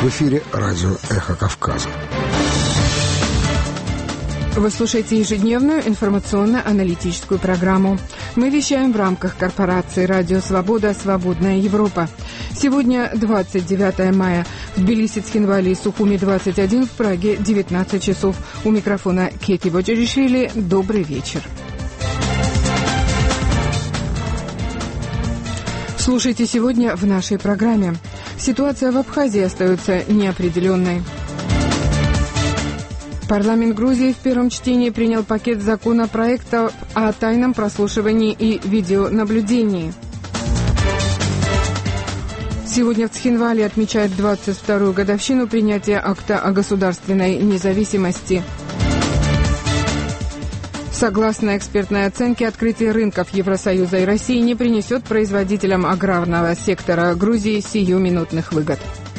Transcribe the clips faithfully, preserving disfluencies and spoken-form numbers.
В эфире радио «Эхо Кавказа». Вы слушаете ежедневную информационно-аналитическую программу. Мы вещаем в рамках корпорации «Радио Свобода. Свободная Европа». Сегодня двадцать девятое мая. В Тбилиси, Цхинвале и Сухуми двадцать один, в Праге девятнадцать часов. У микрофона Кети Боджиришвили. Добрый вечер. Слушайте сегодня в нашей программе. Ситуация в Абхазии остается неопределенной. Парламент Грузии в первом чтении принял пакет законопроектов о тайном прослушивании и видеонаблюдении. Сегодня в Цхинвале отмечают двадцать вторую годовщину принятия акта о государственной независимости. Согласно экспертной оценке, открытие рынков Евросоюза и России не принесет производителям аграрного сектора Грузии сиюминутных выгод.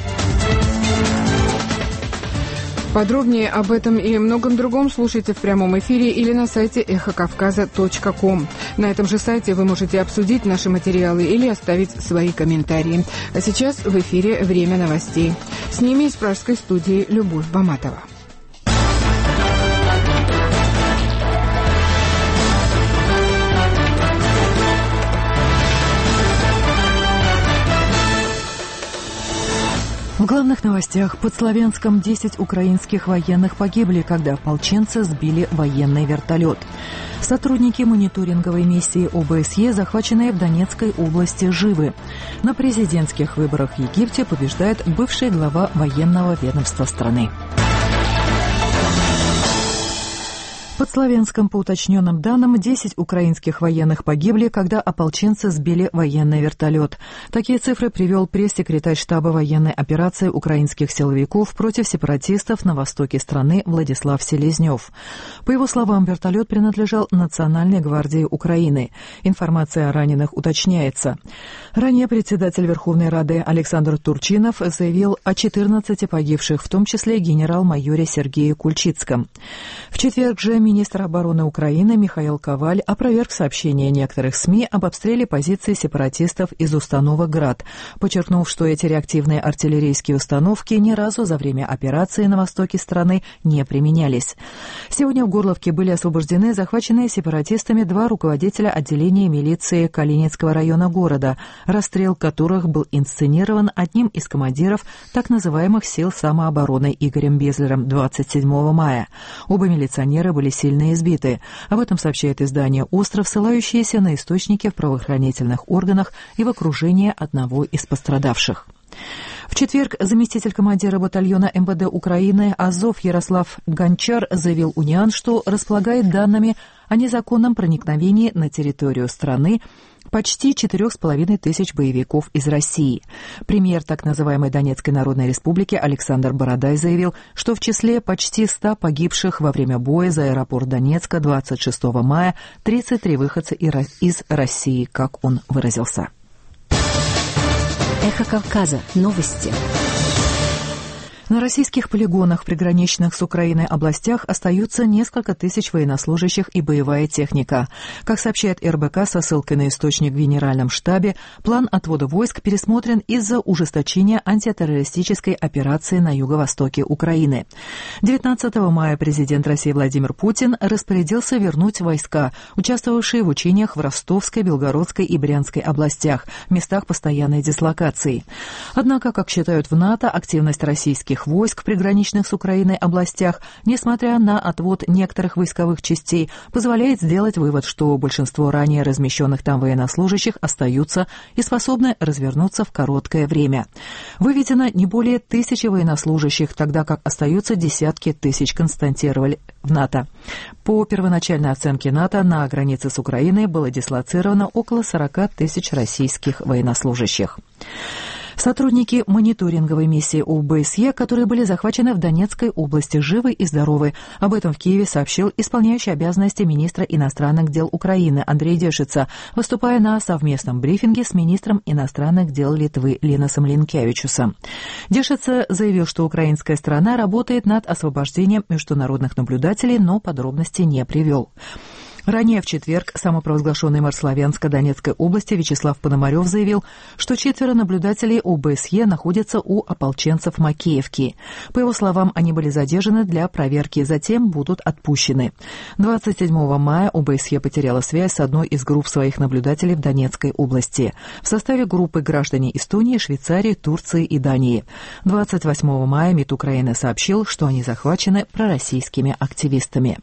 Подробнее об этом и многом другом слушайте в прямом эфире или на сайте эхо кавказа точка ком. На этом же сайте вы можете обсудить наши материалы или оставить свои комментарии. А сейчас в эфире «Время новостей». С ними из пражской студии Любовь Баматова. В главных новостях: под Славянском десять украинских военных погибли, когда ополченцы сбили военный вертолет. Сотрудники мониторинговой миссии о бэ эс е, захваченные в Донецкой области, живы. На президентских выборах в Египте побеждает бывший глава военного ведомства страны. Под Славянском, по уточненным данным, десять украинских военных погибли, когда ополченцы сбили военный вертолет. Такие цифры привел пресс-секретарь штаба военной операции украинских силовиков против сепаратистов на востоке страны Владислав Селезнев. По его словам, вертолет принадлежал Национальной гвардии Украины. Информация о раненых уточняется. Ранее председатель Верховной Рады Александр Турчинов заявил о четырнадцати погибших, в том числе генерал-майоре Сергее Кульчицком. В четверг же министр обороны Украины Михаил Коваль опроверг сообщения некоторых СМИ об обстреле позиций сепаратистов из установок «Град», подчеркнув, что эти реактивные артиллерийские установки ни разу за время операции на востоке страны не применялись. Сегодня в Горловке были освобождены захваченные сепаратистами два руководителя отделения милиции Калининского района города, расстрел которых был инсценирован одним из командиров так называемых сил самообороны Игорем Безлером двадцать седьмого мая. Оба милиционера были сильно избиты. Об этом сообщает издание «Остров», ссылающееся на источники в правоохранительных органах и в окружении одного из пострадавших. В четверг заместитель командира батальона эм вэ дэ Украины «Азов» Ярослав Гончар заявил УНИАН, что располагает данными о незаконном проникновении на территорию страны почти четырех с половиной тысяч боевиков из России. Премьер так называемой Донецкой Народной Республики Александр Бородай заявил, что в числе почти ста погибших во время боя за аэропорт Донецка двадцать шестого мая тридцать три выходца из России, как он выразился. Эхо Кавказа. Новости. На российских полигонах, приграничных с Украиной областях, остаются несколько тысяч военнослужащих и боевая техника. Как сообщает эр бэ ка со ссылкой на источник в Генеральном штабе, план отвода войск пересмотрен из-за ужесточения антитеррористической операции на юго-востоке Украины. девятнадцатого мая президент России Владимир Путин распорядился вернуть войска, участвовавшие в учениях в Ростовской, Белгородской и Брянской областях, местах постоянной дислокации. Однако, как считают в НАТО, активность российских войск в приграничных с Украиной областях, несмотря на отвод некоторых войсковых частей, позволяет сделать вывод, что большинство ранее размещенных там военнослужащих остаются и способны развернуться в короткое время. Выведено не более тысячи военнослужащих, тогда как остаются десятки тысяч, констатировали в НАТО. По первоначальной оценке НАТО на границе с Украиной было дислоцировано около сорока тысяч российских военнослужащих. Сотрудники мониторинговой миссии о бэ эс е, которые были захвачены в Донецкой области, живы и здоровы. Об этом в Киеве сообщил исполняющий обязанности министра иностранных дел Украины Андрей Дешица, выступая на совместном брифинге с министром иностранных дел Литвы Линасом Линкевичусом. Дешица заявил, что украинская сторона работает над освобождением международных наблюдателей, но подробностей не привел. Ранее в четверг самопровозглашенный мэр Славянска-Донецкой области Вячеслав Пономарев заявил, что четверо наблюдателей о бэ эс е находятся у ополченцев Макеевки. По его словам, они были задержаны для проверки, затем будут отпущены. двадцать седьмого мая о бэ эс е потеряла связь с одной из групп своих наблюдателей в Донецкой области. В составе группы граждане Эстонии, Швейцарии, Турции и Дании. двадцать восьмого мая МИД Украины сообщил, что они захвачены пророссийскими активистами.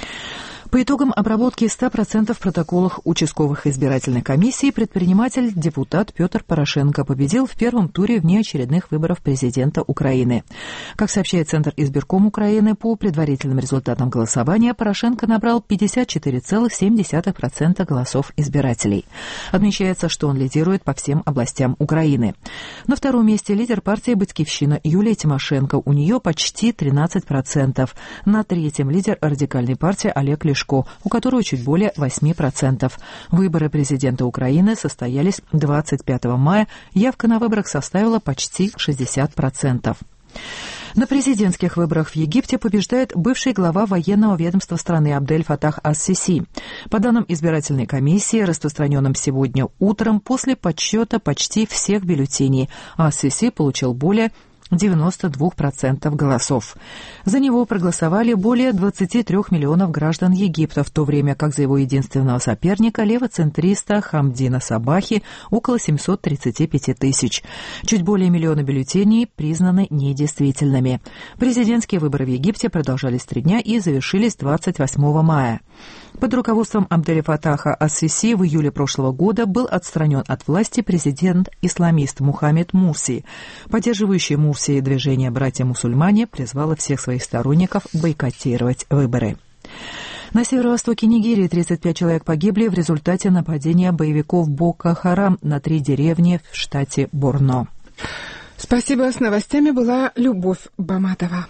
По итогам обработки ста процентов протоколов участковых избирательных комиссий предприниматель-депутат Петр Порошенко победил в первом туре внеочередных выборов президента Украины. Как сообщает Центр избирком Украины, по предварительным результатам голосования Порошенко набрал пятьдесят четыре целых семь десятых процента голосов избирателей. Отмечается, что он лидирует по всем областям Украины. На втором месте лидер партии «Батькивщина» Юлия Тимошенко. У нее почти тринадцать процентов. На третьем лидер радикальной партии Олег Лешко, у которого чуть более восемь процентов. Выборы президента Украины состоялись двадцать пятого мая. Явка на выборах составила почти шестьдесят процентов. На президентских выборах в Египте побеждает бывший глава военного ведомства страны Абдель Фатах ас-Сиси. По данным избирательной комиссии, распространенным сегодня утром, после подсчета почти всех бюллетеней, ас-Сиси получил более девяносто два процента голосов. За него проголосовали более двадцати трёх миллионов граждан Египта, в то время как за его единственного соперника, левоцентриста Хамдина Сабахи, около семьсот тридцать пять тысяч. Чуть более миллиона бюллетеней признаны недействительными. Президентские выборы в Египте продолжались три дня и завершились двадцать восьмого мая. Под руководством Абделя Фатаха ас-Сиси в июле прошлого года был отстранен от власти президент-исламист Мухаммед Мурси. Поддерживающее Мурси движение «Братья-мусульмане» призвало всех своих сторонников бойкотировать выборы. На северо-востоке Нигерии тридцать пять человек погибли в результате нападения боевиков Боко-Харам на три деревни в штате Борно. Спасибо. С новостями была Любовь Баматова.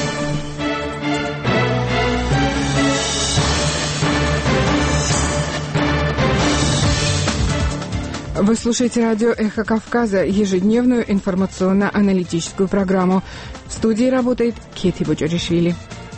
Вы слушаете радио «Эхо Кавказа», ежедневную информационно-аналитическую программу. В студии работает Кети Боджоришвили.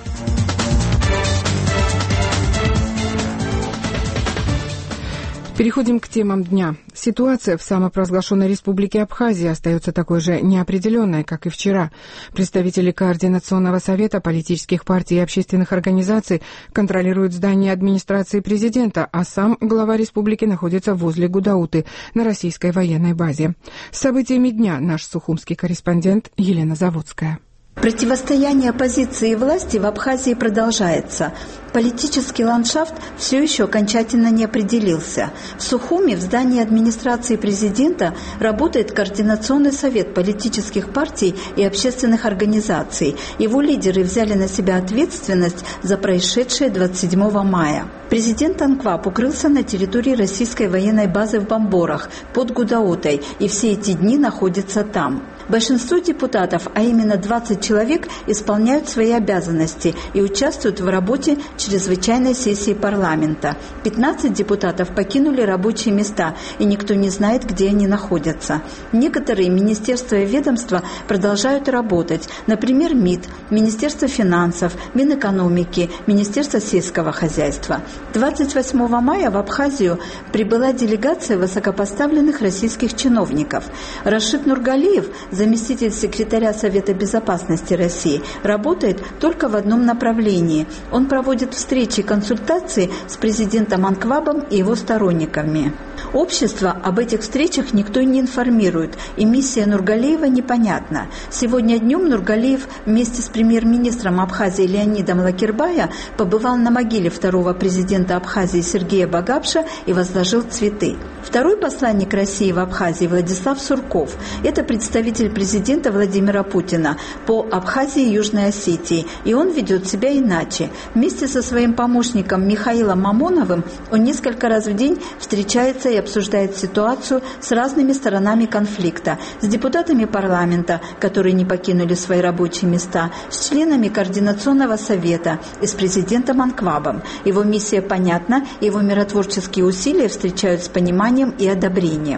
Переходим к темам дня. Ситуация в самопровозглашенной республике Абхазия остается такой же неопределенной, как и вчера. Представители Координационного совета политических партий и общественных организаций контролируют здание администрации президента, а сам глава республики находится возле Гудауты на российской военной базе. С событиями дня наш сухумский корреспондент Елена Заводская. Противостояние оппозиции и власти в Абхазии продолжается. Политический ландшафт все еще окончательно не определился. В Сухуми в здании администрации президента работает Координационный совет политических партий и общественных организаций. Его лидеры взяли на себя ответственность за происшедшее двадцать седьмого мая. Президент Анкваб укрылся на территории российской военной базы в Бамборах под Гудаутой и все эти дни находится там. Большинство депутатов, а именно двадцать человек, исполняют свои обязанности и участвуют в работе чрезвычайной сессии парламента. пятнадцать депутатов покинули рабочие места, и никто не знает, где они находятся. Некоторые министерства и ведомства продолжают работать, например, МИД, Министерство финансов, Минэкономики, Министерство сельского хозяйства. двадцать восьмого мая в Абхазию прибыла делегация высокопоставленных российских чиновников. Рашид Нургалиев, заместитель секретаря Совета безопасности России, работает только в одном направлении. Он проводит встречи и консультации с президентом Анквабом и его сторонниками. Общество об этих встречах никто не информирует, и миссия Нургалиева непонятна. Сегодня днем Нургалиев вместе с премьер-министром Абхазии Леонидом Лакербая побывал на могиле второго президента Абхазии Сергея Багапша и возложил цветы. Второй посланник России в Абхазии Владислав Сурков – это представитель президента Владимира Путина по Абхазии и Южной Осетии, и он ведет себя иначе. Вместе со своим помощником Михаилом Мамоновым он несколько раз в день встречается и обсуждает ситуацию с разными сторонами конфликта, с депутатами парламента, которые не покинули свои рабочие места, с членами Координационного совета и с президентом Анквабом. Его миссия понятна, его миротворческие усилия встречают с пониманием и одобрением.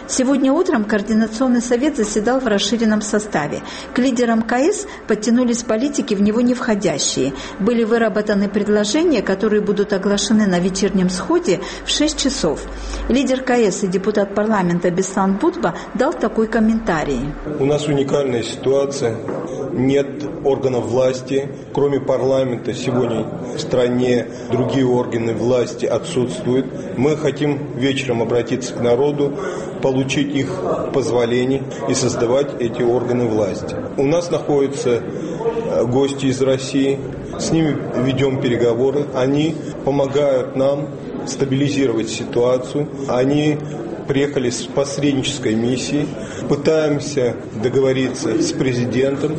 Сегодня утром Координационный совет заседал в расширенном составе. К лидерам КС подтянулись политики, в него не входящие. Были выработаны предложения, которые будут оглашены на вечернем сходе в шесть часов. Лидер КС и депутат парламента Беслан Будба дал такой комментарий. У нас уникальная ситуация. Нет органов власти, кроме парламента. Сегодня в стране другие органы власти отсутствуют. Мы хотим вечером обратиться к народу, получить их позволение и создавать эти органы власти. У нас находятся гости из России, с ними ведем переговоры. Они помогают нам стабилизировать ситуацию. Они приехали с посреднической миссией. Пытаемся договориться с президентом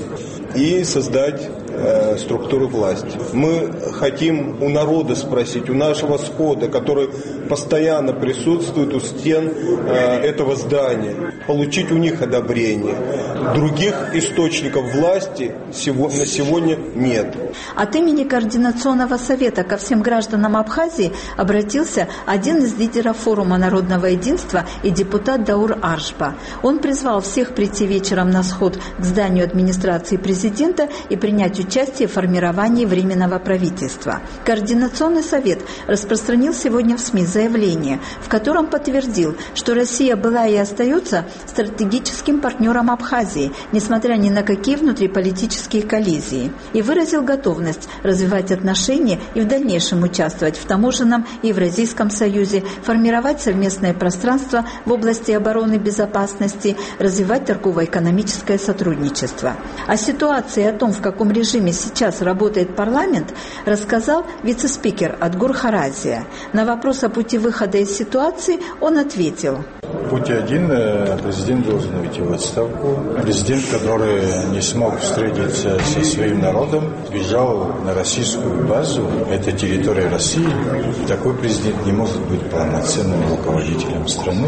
и создать э, структуру власти. Мы хотим у народа спросить, у нашего схода, который постоянно присутствует у стен э, этого здания, получить у них одобрение. Других источников власти сегодня, на сегодня нет. От имени Координационного совета ко всем гражданам Абхазии обратился один из лидеров форума народного единства и депутат Даур Аршба. Он призвал всех прийти вечером на сход к зданию администрации президента и принять участие в формировании Временного правительства. Координационный совет распространил сегодня в СМИ заявление, в котором подтвердил, что Россия была и остается стратегическим партнером Абхазии, несмотря ни на какие внутриполитические коллизии, и выразил готовность развивать отношения и в дальнейшем участвовать в таможенном и Евразийском союзе, формировать совместное пространство в области обороны и безопасности, развивать торгово-экономическое сотрудничество. О ситуации и о том, в каком режиме сейчас работает парламент, рассказал вице-спикер Адгур Харазия. На вопрос о пути выхода из ситуации он ответил. Путь один. Президент должен уйти в отставку. Президент, который не смог встретиться со своим народом, бежал на российскую базу. Это территория России. Такой президент не может быть полноценным руководителем страны.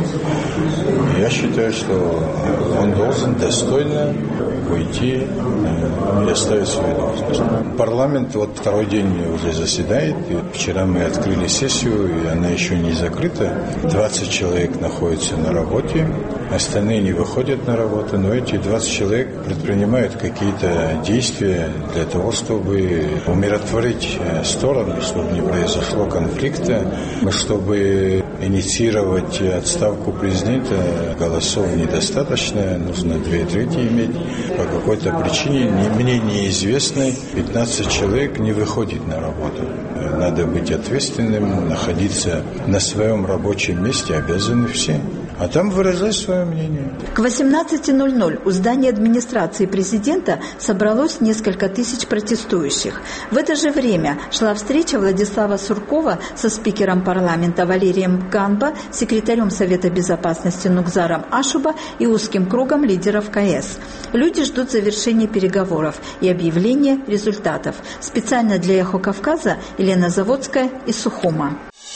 Я считаю, что он должен достойно уйти и оставить свою должность. Парламент вот второй день уже заседает. И вчера мы открыли сессию, и она еще не закрыта. двадцать человек находятся на работе, остальные не выходят на работу, но эти двадцать человек предпринимают какие-то действия для того, чтобы умиротворить стороны, чтобы не произошло конфликта, чтобы инициировать отставку президента. Голосов недостаточно, нужно две трети иметь. По какой-то причине, мне неизвестной, пятнадцать человек не выходит на работу. Надо быть ответственным, находиться на своем рабочем месте обязаны все. А там выражать свое мнение. К восемнадцати ноль-ноль у здания администрации президента собралось несколько тысяч протестующих. В это же время шла встреча Владислава Суркова со спикером парламента Валерием Ганба, секретарем Совета безопасности Нукзаром Ашуба и узким кругом лидеров КС. Люди ждут завершения переговоров и объявления результатов. Специально для «Эхо Кавказа» Елена Заводская из Сухума.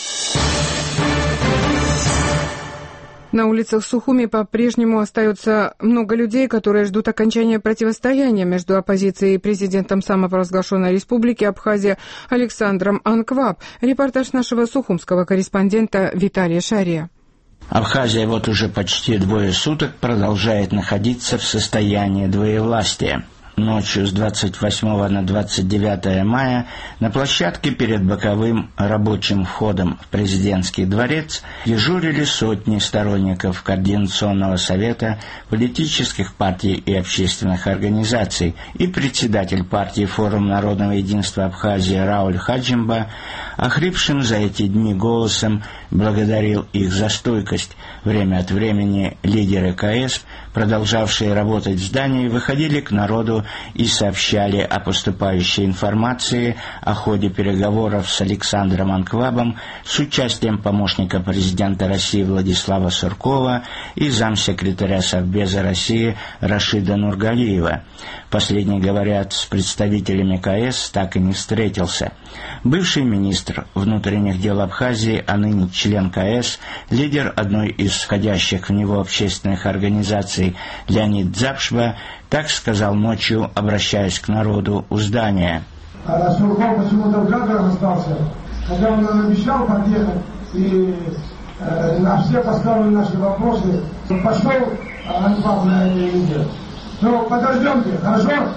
На улицах Сухуми по-прежнему остается много людей, которые ждут окончания противостояния между оппозицией и президентом самопровозглашенной республики Абхазия Александром Анкваб. Репортаж нашего сухумского корреспондента Виталия Шария. Абхазия вот уже почти двое суток продолжает находиться в состоянии двоевластия. Ночью с двадцать восьмого на двадцать девятое мая на площадке перед боковым рабочим входом в президентский дворец дежурили сотни сторонников Координационного совета, политических партий и общественных организаций, и председатель партии «Форум народного единства Абхазии» Рауль Хаджимба, охрипшим за эти дни голосом, благодарил их за стойкость. Время от времени лидеры КС, продолжавшие работать в здании, выходили к народу и сообщали о поступающей информации о ходе переговоров с Александром Анквабом с участием помощника президента России Владислава Суркова и замсекретаря Совбеза России Рашида Нургалиева. Последний, говорят, с представителями КС так и не встретился. Бывший министр внутренних дел Абхазии, а ныне член КС, лидер одной из входящих в него общественных организаций Леонид Дзапшба, так сказал ночью, обращаясь к народу у здания. А Сурков почему-то в кадрах остался, хотя он нам обещал подъехать и э, на все поставленные наши вопросы. Пошел Анфав на этой неделе. Ну, подождемте, хорошо?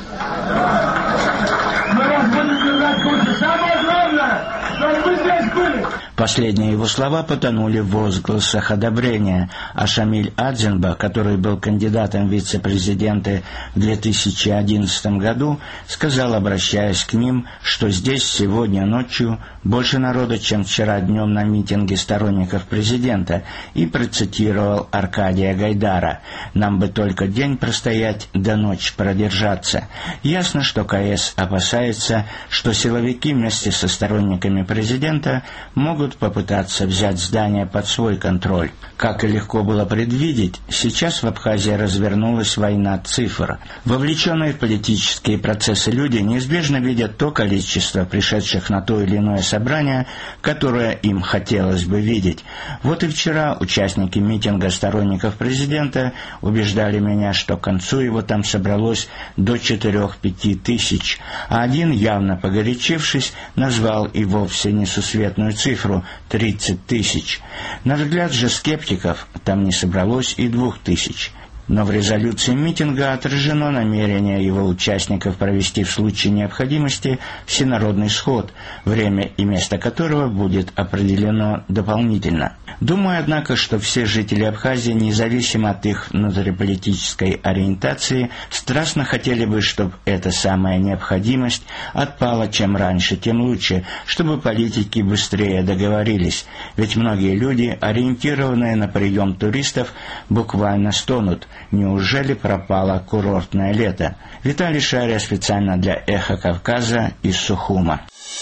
Мы вас будем держать в курсе. Самое главное, чтобы вы здесь были. Последние его слова потонули в возгласах одобрения, а Шамиль Адзинба, который был кандидатом в вице-президенты в две тысячи одиннадцатом году, сказал, обращаясь к ним, что здесь сегодня ночью больше народа, чем вчера днем на митинге сторонников президента, и процитировал Аркадия Гайдара: «Нам бы только день простоять, до ночи продержаться». Ясно, что КС опасается, что силовики вместе со сторонниками президента могут попытаться взять здание под свой контроль. Как и легко было предвидеть, сейчас в Абхазии развернулась война цифр. Вовлеченные в политические процессы люди неизбежно видят то количество пришедших на то или иное собрание, которое им хотелось бы видеть. Вот и вчера участники митинга сторонников президента убеждали меня, что к концу его там собралось до четырех-пяти тысяч, а один, явно погорячившись, назвал и вовсе несусветную цифру — тридцать тысяч. На взгляд же скептиков там не собралось и двух тысяч. Но в резолюции митинга отражено намерение его участников провести в случае необходимости всенародный сход, время и место которого будет определено дополнительно. Думаю, однако, что все жители Абхазии, независимо от их внутриполитической ориентации, страстно хотели бы, чтобы эта самая необходимость отпала чем раньше, тем лучше, чтобы политики быстрее договорились. Ведь многие люди, ориентированные на прием туристов, буквально стонут. Неужели пропало курортное лето? Виталий Шария специально для «Эхо Кавказа» из Сухума.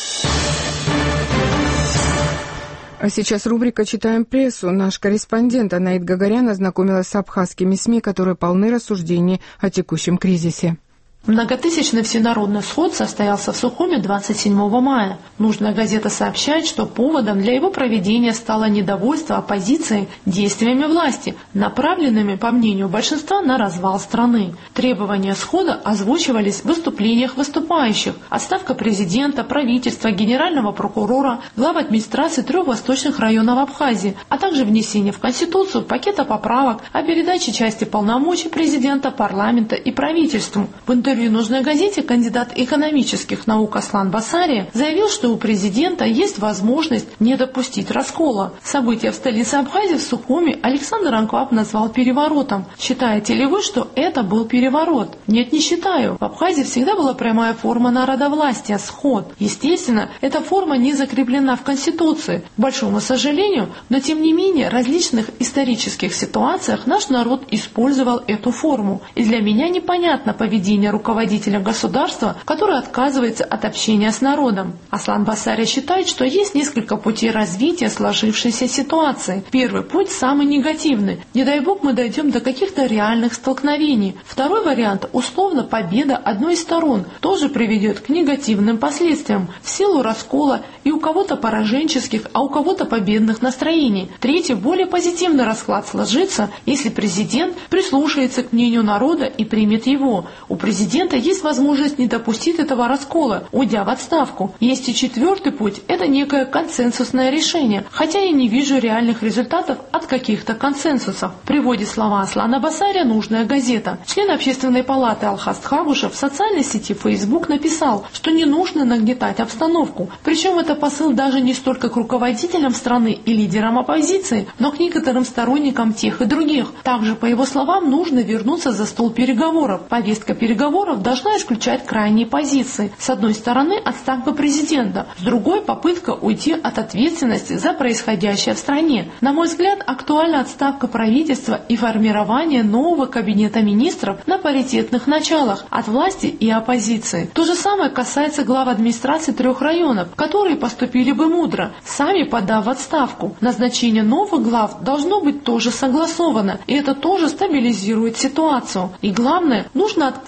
А сейчас рубрика «Читаем прессу». Наш корреспондент Анаит Гагарян ознакомилась с абхазскими СМИ, которые полны рассуждений о текущем кризисе. Многотысячный всенародный сход состоялся в Сухуме двадцать седьмого мая. Нужная газета сообщает, что поводом для его проведения стало недовольство оппозиции действиями власти, направленными, по мнению большинства, на развал страны. Требования схода озвучивались в выступлениях выступающих: отставка президента, правительства, генерального прокурора, глав администрации трех восточных районов Абхазии, а также внесение в Конституцию пакета поправок о передаче части полномочий президента, парламента и правительству. В интервью В интервью «Нужной газете» кандидат экономических наук Аслан Басария заявил, что у президента есть возможность не допустить раскола. События в столице Абхазии, в Сухуме, Александр Анкваб назвал переворотом. Считаете ли вы, что это был переворот? Нет, не считаю. В Абхазии всегда была прямая форма народовластия — сход. Естественно, эта форма не закреплена в Конституции, к большому сожалению, но тем не менее в различных исторических ситуациях наш народ использовал эту форму. И для меня непонятно поведение руководителя государства, который отказывается от общения с народом. Аслан Басария считает, что есть несколько путей развития сложившейся ситуации. Первый путь самый негативный. Не дай бог мы дойдем до каких-то реальных столкновений. Второй вариант – условно победа одной из сторон, тоже приведет к негативным последствиям в силу раскола и у кого-то пораженческих, а у кого-то победных настроений. Третий – более позитивный расклад сложится, если президент прислушается к мнению народа и примет его. У президента есть возможность не допустить этого раскола, уйдя в отставку. Есть и четвертый путь – это некое консенсусное решение, хотя я не вижу реальных результатов от каких-то консенсусов. Приводит слова Аслана Басария «Нужная газета». Член Общественной палаты Алхаст Хабушев в социальной сети Facebook написал, что не нужно нагнетать обстановку. Причем это посыл даже не столько к руководителям страны и лидерам оппозиции, но к некоторым сторонникам тех и других. Также, по его словам, нужно вернуться за стол переговоров. Повестка переговоров должна исключать крайние позиции. С одной стороны, отставка президента, с другой – попытка уйти от ответственности за происходящее в стране. На мой взгляд, актуальна отставка правительства и формирование нового кабинета министров на паритетных началах от власти и оппозиции. То же самое касается глав администрации трех районов, которые поступили бы мудро, сами подав в отставку. Назначение новых глав должно быть тоже согласовано, и это тоже стабилизирует ситуацию. И главное, нужно открыть вопрос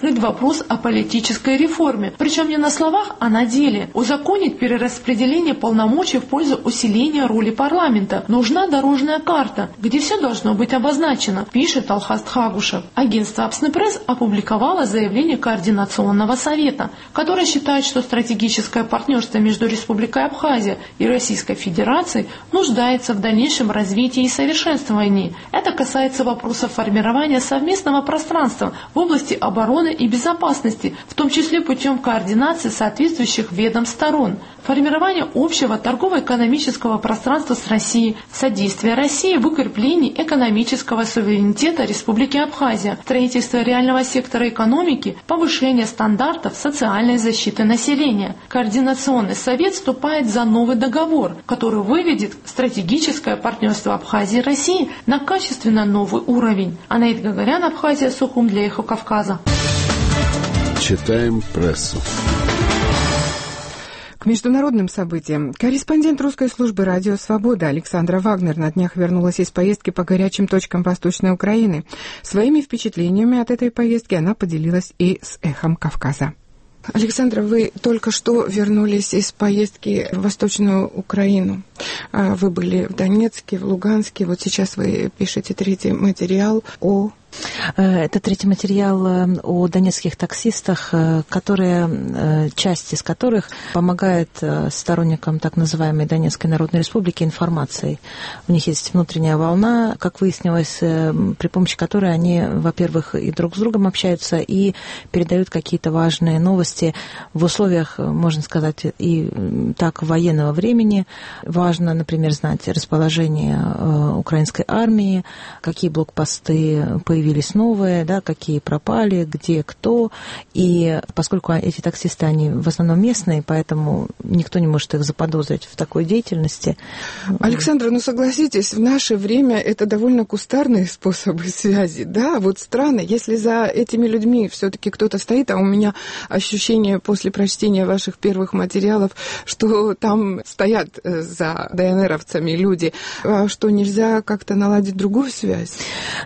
вопрос о политической реформе, причем не на словах, а на деле. Узаконить перераспределение полномочий в пользу усиления роли парламента. Нужна дорожная карта, где все должно быть обозначено, пишет Алхаст Хагушев. Агентство Апснепресс опубликовало заявление Координационного совета, которое считает, что стратегическое партнерство между Республикой Абхазия и Российской Федерацией нуждается в дальнейшем развитии и совершенствовании. Это касается вопросов формирования совместного пространства в области обороны и безопасности, в том числе путем координации соответствующих ведомств сторон, формирование общего торгово-экономического пространства с Россией, содействие России в укреплении экономического суверенитета Республики Абхазия, строительство реального сектора экономики, повышение стандартов социальной защиты населения. Координационный совет вступает за новый договор, который выведет стратегическое партнерство Абхазии и России на качественно новый уровень. Анаит Гагарян, Абхазия, Сухум, для Эхо Кавказа. Читаем прессу. К международным событиям. Корреспондент русской службы «Радио Свобода» Александра Вагнер на днях вернулась из поездки по горячим точкам Восточной Украины. Своими впечатлениями от этой поездки она поделилась и с «Эхом Кавказа». Александра, вы только что вернулись из поездки в Восточную Украину. Вы были в Донецке, в Луганске. Вот сейчас вы пишете третий материал о... Это третий материал о донецких таксистах, которые, часть из которых помогает сторонникам так называемой Донецкой Народной Республики информацией. У них есть внутренняя волна, как выяснилось, при помощи которой они, во-первых, и друг с другом общаются, и передают какие-то важные новости в условиях, можно сказать, и так военного времени. Важно, например, знать расположение украинской армии, какие блокпосты появились, появились новые, да, какие пропали, где кто. И поскольку эти таксисты, они в основном местные, поэтому никто не может их заподозрить в такой деятельности. Александра, ну согласитесь, в наше время это довольно кустарные способы связи. Да, вот странно, если за этими людьми все-таки кто-то стоит, а у меня ощущение после прочтения ваших первых материалов, что там стоят за ДНРовцами люди, что нельзя как-то наладить другую связь?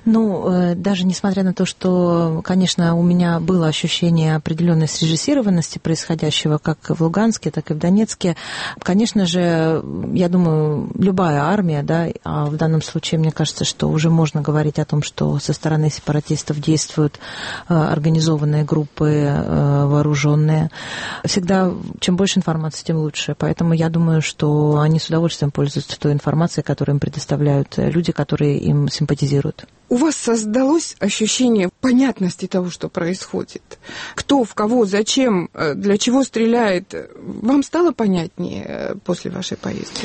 Ну, даже несмотря на то, что, конечно, у меня было ощущение определенной срежиссированности происходящего как в Луганске, так и в Донецке, конечно же, я думаю, любая армия, да, а в данном случае, мне кажется, что уже можно говорить о том, что со стороны сепаратистов действуют организованные группы, вооруженные. Всегда, чем больше информации, тем лучше. Поэтому я думаю, что они с удовольствием пользуются той информацией, которую им предоставляют люди, которые им симпатизируют. У вас создалось ощущение понятности того, что происходит? Кто, в кого, зачем, для чего стреляет? Вам стало понятнее после вашей поездки?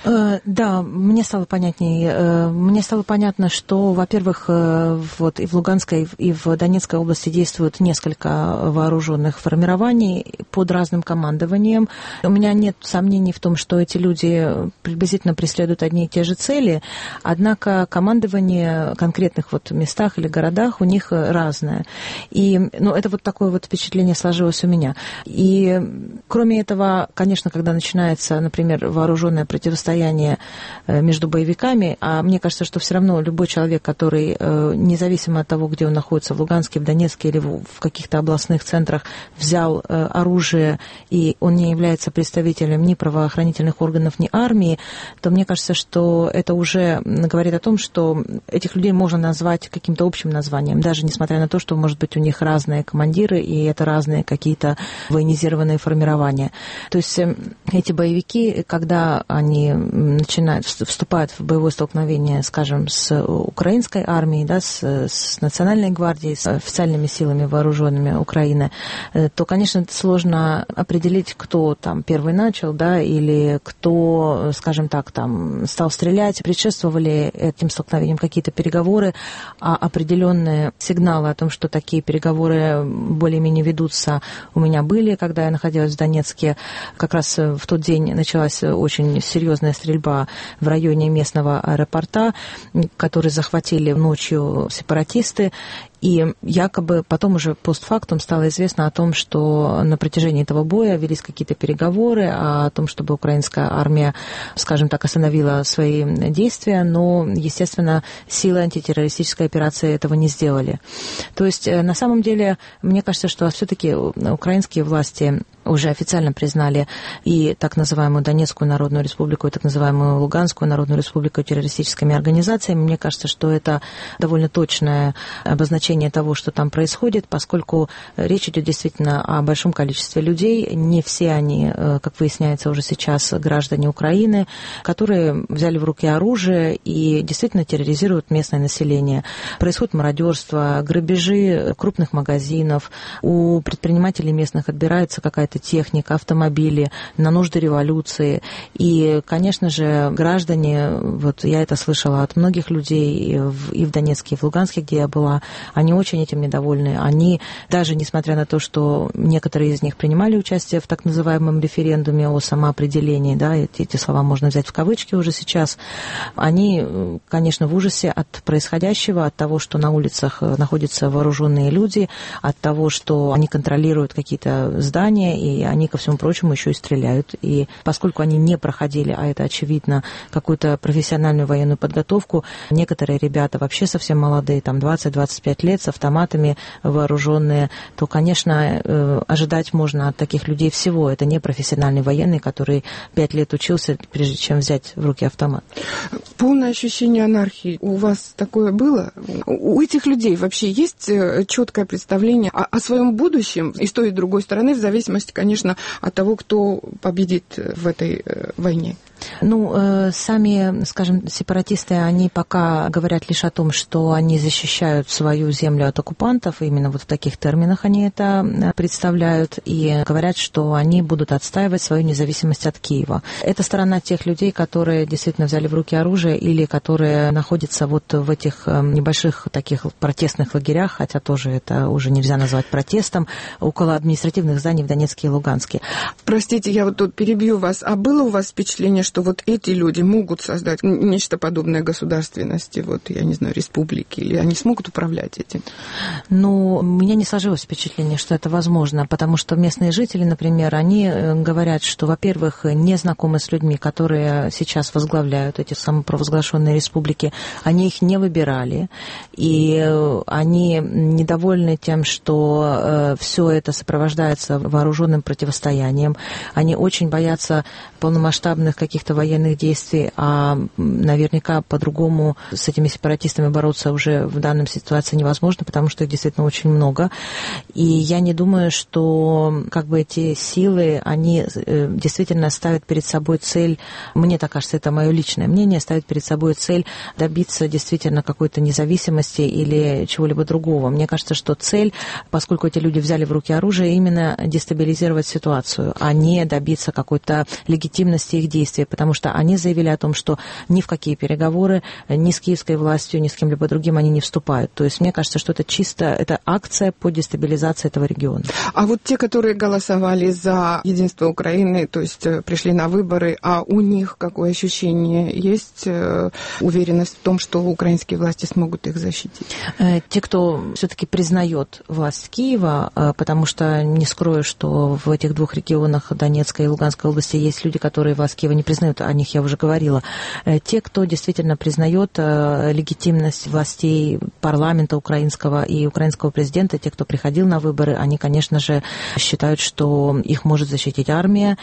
Да, мне стало понятнее. Мне стало понятно, что, во-первых, вот и в Луганской, и в Донецкой области действуют несколько вооруженных формирований под разным командованием. У меня нет сомнений в том, что эти люди приблизительно преследуют одни и те же цели, однако командование конкретно в вот местах или городах у них разное. И, ну, это вот такое вот впечатление сложилось у меня. И, кроме этого, конечно, когда начинается, например, вооруженное противостояние между боевиками, а мне кажется, что все равно любой человек, который, независимо от того, где он находится, в Луганске, в Донецке или в каких-то областных центрах, взял оружие, и он не является представителем ни правоохранительных органов, ни армии, то мне кажется, что это уже говорит о том, что этих людей можно назвать каким-то общим названием, даже несмотря на то, что, может быть, у них разные командиры, и это разные какие-то военизированные формирования. То есть эти боевики, когда они начинают, вступают в боевое столкновение, скажем, с украинской армией, да, с, с национальной гвардией, с официальными силами вооруженными Украины, то, конечно, сложно определить, кто там первый начал, да, или кто, скажем так, там стал стрелять. Предшествовали этим столкновениям какие-то переговоры, а определенные сигналы о том, что такие переговоры более-менее ведутся, у меня были, когда я находилась в Донецке. Как раз в тот день началась очень серьезная стрельба в районе местного аэропорта, который захватили ночью сепаратисты. И якобы потом уже постфактум стало известно о том, что на протяжении этого боя велись какие-то переговоры о том, чтобы украинская армия, скажем так, остановила свои действия, но, естественно, силы антитеррористической операции этого не сделали. То есть, на самом деле, мне кажется, что все-таки украинские власти уже официально признали и так называемую Донецкую Народную Республику, и так называемую Луганскую Народную Республику террористическими организациями. Мне кажется, что это довольно точное обозначение того, что там происходит, поскольку речь идет действительно о большом количестве людей. Не все они, как выясняется уже сейчас, граждане Украины, которые взяли в руки оружие и действительно терроризируют местное население. Происходит мародерство, грабежи крупных магазинов. У предпринимателей местных отбирается какая-то техника, автомобили на нужды революции. И, конечно же, граждане, вот я это слышала от многих людей и в, и в Донецке, и в Луганске, где я была, они очень этим недовольны. Они, даже несмотря на то, что некоторые из них принимали участие в так называемом референдуме о самоопределении, да, эти, эти слова можно взять в кавычки уже сейчас, они, конечно, в ужасе от происходящего, от того, что на улицах находятся вооруженные люди, от того, что они контролируют какие-то здания, и они, ко всему прочему, еще и стреляют. И поскольку они не проходили, а это очевидно, какую-то профессиональную военную подготовку, некоторые ребята вообще совсем молодые, там двадцать-двадцать пять лет, с автоматами вооруженные, то, конечно, ожидать можно от таких людей всего. Это не профессиональный военный, который пять лет учился, прежде чем взять в руки автомат. Полное ощущение анархии. У вас такое было? У этих людей вообще есть четкое представление о, о своем будущем и с той и другой стороны, в зависимости, конечно, от того, кто победит в этой войне? Ну, э, сами, скажем, сепаратисты, они пока говорят лишь о том, что они защищают свою землю от оккупантов, именно вот в таких терминах они это представляют, и говорят, что они будут отстаивать свою независимость от Киева. Это сторона тех людей, которые действительно взяли в руки оружие или которые находятся вот в этих небольших таких протестных лагерях, хотя тоже это уже нельзя назвать протестом, около административных зданий в Донецке и Луганске. Простите, я вот тут перебью вас. А было у вас впечатление, что вот эти люди могут создать нечто подобное государственности, вот, я не знаю, республики, или они смогут управлять этим? Ну, у меня не сложилось впечатление, что это возможно, потому что местные жители, например, они говорят, что, во-первых, не знакомы с людьми, которые сейчас возглавляют эти самопровозглашенные республики, они их не выбирали, и они недовольны тем, что все это сопровождается вооруженным противостоянием, они очень боятся полномасштабных каких-то военных действий, а наверняка по-другому с этими сепаратистами бороться уже в данной ситуации невозможно, потому что их действительно очень много. И я не думаю, что как бы эти силы, они действительно ставят перед собой цель, мне так кажется, это мое личное мнение, ставят перед собой цель добиться действительно какой-то независимости или чего-либо другого. Мне кажется, что цель, поскольку эти люди взяли в руки оружие, именно дестабилизировать ситуацию, а не добиться какой-то легитимности их действий, потому что они заявили о том, что ни в какие переговоры ни с киевской властью, ни с кем-либо другим они не вступают. То есть мне кажется, что это чисто это акция по дестабилизации этого региона. А вот те, которые голосовали за единство Украины, то есть пришли на выборы, а у них какое ощущение? Есть уверенность в том, что украинские власти смогут их защитить? Те, кто все-таки признает власть Киева, потому что не скрою, что в этих двух регионах Донецкой и Луганской области есть люди, которые власть Киева не признают, о них я уже говорила. Те, кто действительно признает легитимность властей парламента украинского и украинского президента, те, кто приходил на выборы, они, конечно же, считают, что их может защитить армия,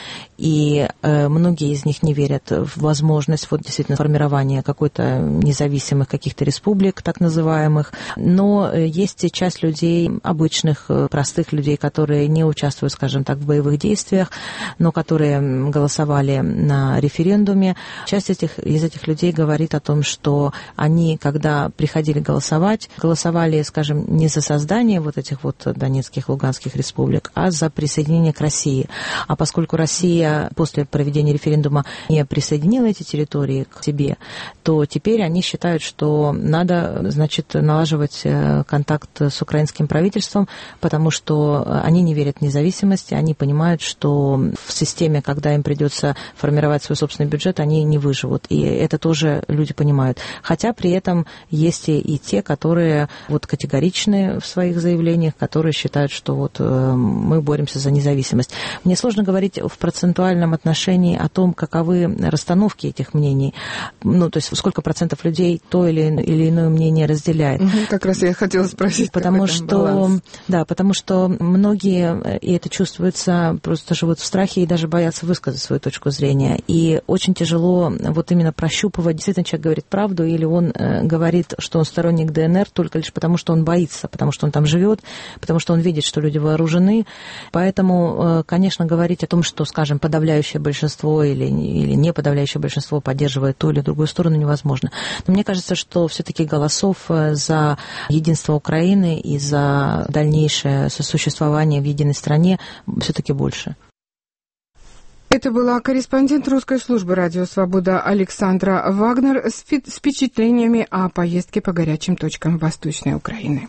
и многие из них не верят в возможность вот действительно формирования какой-то независимых каких-то республик, так называемых. Но есть часть людей, обычных, простых людей, которые не участвуют, скажем так, в боевых действиях, но которые голосовали на референдуме. Часть этих, из этих людей говорит о том, что они, когда приходили голосовать, голосовали, скажем, не за создание вот этих вот донецких, луганских республик, а за присоединение к России. А поскольку Россия после проведения референдума не присоединила эти территории к себе, то теперь они считают, что надо, значит, налаживать контакт с украинским правительством, потому что они не верят в независимость, они понимают, что в системе, когда им придется формировать свой собственный бюджет, они не выживут. И это тоже люди понимают. Хотя при этом есть и, и те, которые вот категоричны в своих заявлениях, которые считают, что вот мы боремся за независимость. Мне сложно говорить в процентуальном отношении о том, каковы расстановки этих мнений. Ну, то есть сколько процентов людей то или, или иное мнение разделяет. Угу, как раз я хотела спросить. Потому что, да, потому что многие, и это чувствуется, просто живут в страхе и даже боятся высказать свою точку зрения. И очень тяжело вот именно прощупывать, действительно человек говорит правду, или он э, говорит, что он сторонник ДНР только лишь потому, что он боится, потому что он там живет, потому что он видит, что люди вооружены. Поэтому, э, конечно, говорить о том, что, скажем, подавляющее большинство или, или не подавляющее большинство поддерживает ту или другую сторону, невозможно. Но мне кажется, что все-таки голосов за единство Украины и за дальнейшее сосуществование в единой стране все-таки больше. Это была корреспондент русской службы «Радио Свобода» Александра Вагнер с впечатлениями о поездке по горячим точкам Восточной Украины.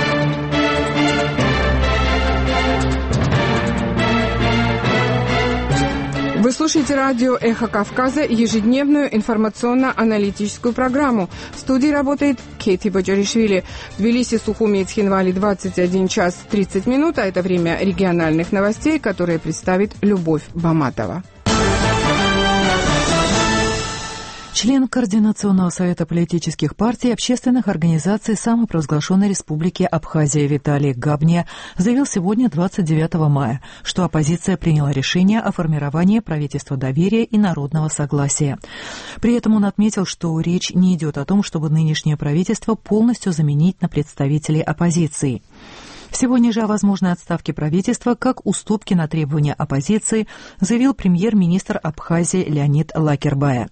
Вы слушаете радио «Эхо Кавказа», ежедневную информационно-аналитическую программу. В студии работает Кейти Боджаришвили. В Тбилиси, Сухуми и Цхинвали двадцать один час тридцать минут, а это время региональных новостей, которые представит Любовь Баматова. Член Координационного совета политических партий и общественных организаций самопровозглашенной республики Абхазия Виталий Габния заявил сегодня, двадцать девятого мая, что оппозиция приняла решение о формировании правительства доверия и народного согласия. При этом он отметил, что речь не идет о том, чтобы нынешнее правительство полностью заменить на представителей оппозиции. Сегодня же о возможной отставке правительства как уступки на требования оппозиции заявил премьер-министр Абхазии Леонид Лакербая.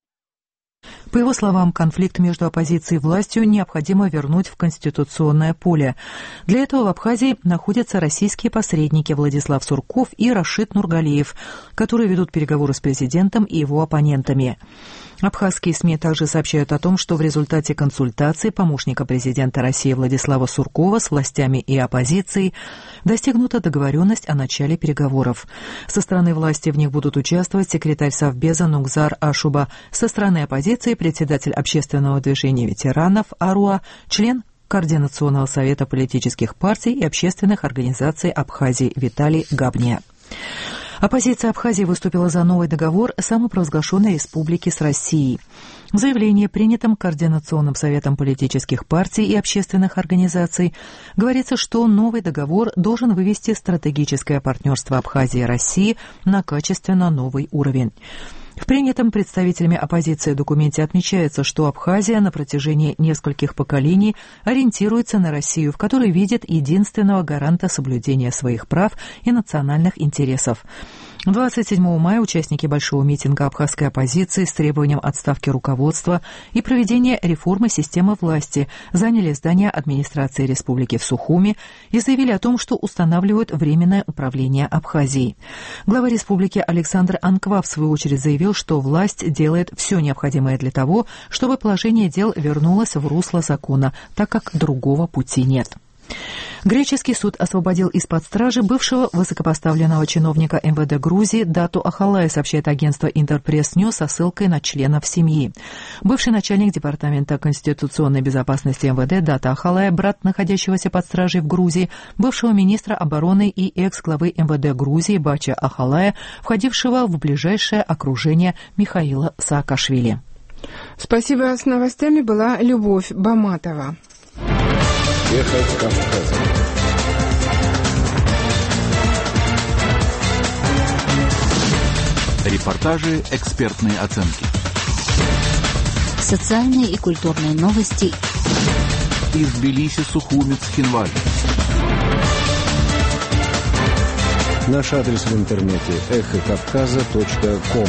По его словам, конфликт между оппозицией и властью необходимо вернуть в конституционное поле. Для этого в Абхазии находятся российские посредники Владислав Сурков и Рашид Нургалиев, которые ведут переговоры с президентом и его оппонентами. Абхазские СМИ также сообщают о том, что в результате консультаций помощника президента России Владислава Суркова с властями и оппозицией достигнута договоренность о начале переговоров. Со стороны власти в них будут участвовать секретарь Совбеза Нугзар Ашуба, со стороны оппозиции председатель общественного движения ветеранов АРУА, член Координационного совета политических партий и общественных организаций Абхазии Виталий Габния. Оппозиция Абхазии выступила за новый договор самопровозглашенной республики с Россией. В заявлении, принятом Координационным советом политических партий и общественных организаций, говорится, что новый договор должен вывести стратегическое партнерство Абхазии и России на качественно новый уровень. В принятом представителями оппозиции документе отмечается, что Абхазия на протяжении нескольких поколений ориентируется на Россию, в которой видит единственного гаранта соблюдения своих прав и национальных интересов. двадцать седьмого мая участники большого митинга абхазской оппозиции с требованием отставки руководства и проведения реформы системы власти заняли здание администрации республики в Сухуми и заявили о том, что устанавливают временное управление Абхазией. Глава республики Александр Анква в свою очередь заявил, что власть делает все необходимое для того, чтобы положение дел вернулось в русло закона, так как другого пути нет. Греческий суд освободил из-под стражи бывшего высокопоставленного чиновника эм вэ дэ Грузии Дату Ахалая, сообщает агентство Интерпресс Ньюс со ссылкой на членов семьи. Бывший начальник Департамента конституционной безопасности эм вэ дэ Дата Ахалая, брат находящегося под стражей в Грузии, бывшего министра обороны и экс-главы эм вэ дэ Грузии Бача Ахалая, входившего в ближайшее окружение Михаила Саакашвили. Спасибо. С новостями была Любовь Баматова. Эхо Кавказа. Репортажи, экспертные оценки. Социальные и культурные новости. Из Тбилиси, Сухуми, Цхинвали. Наш адрес в интернете эхо кавказа точка ком.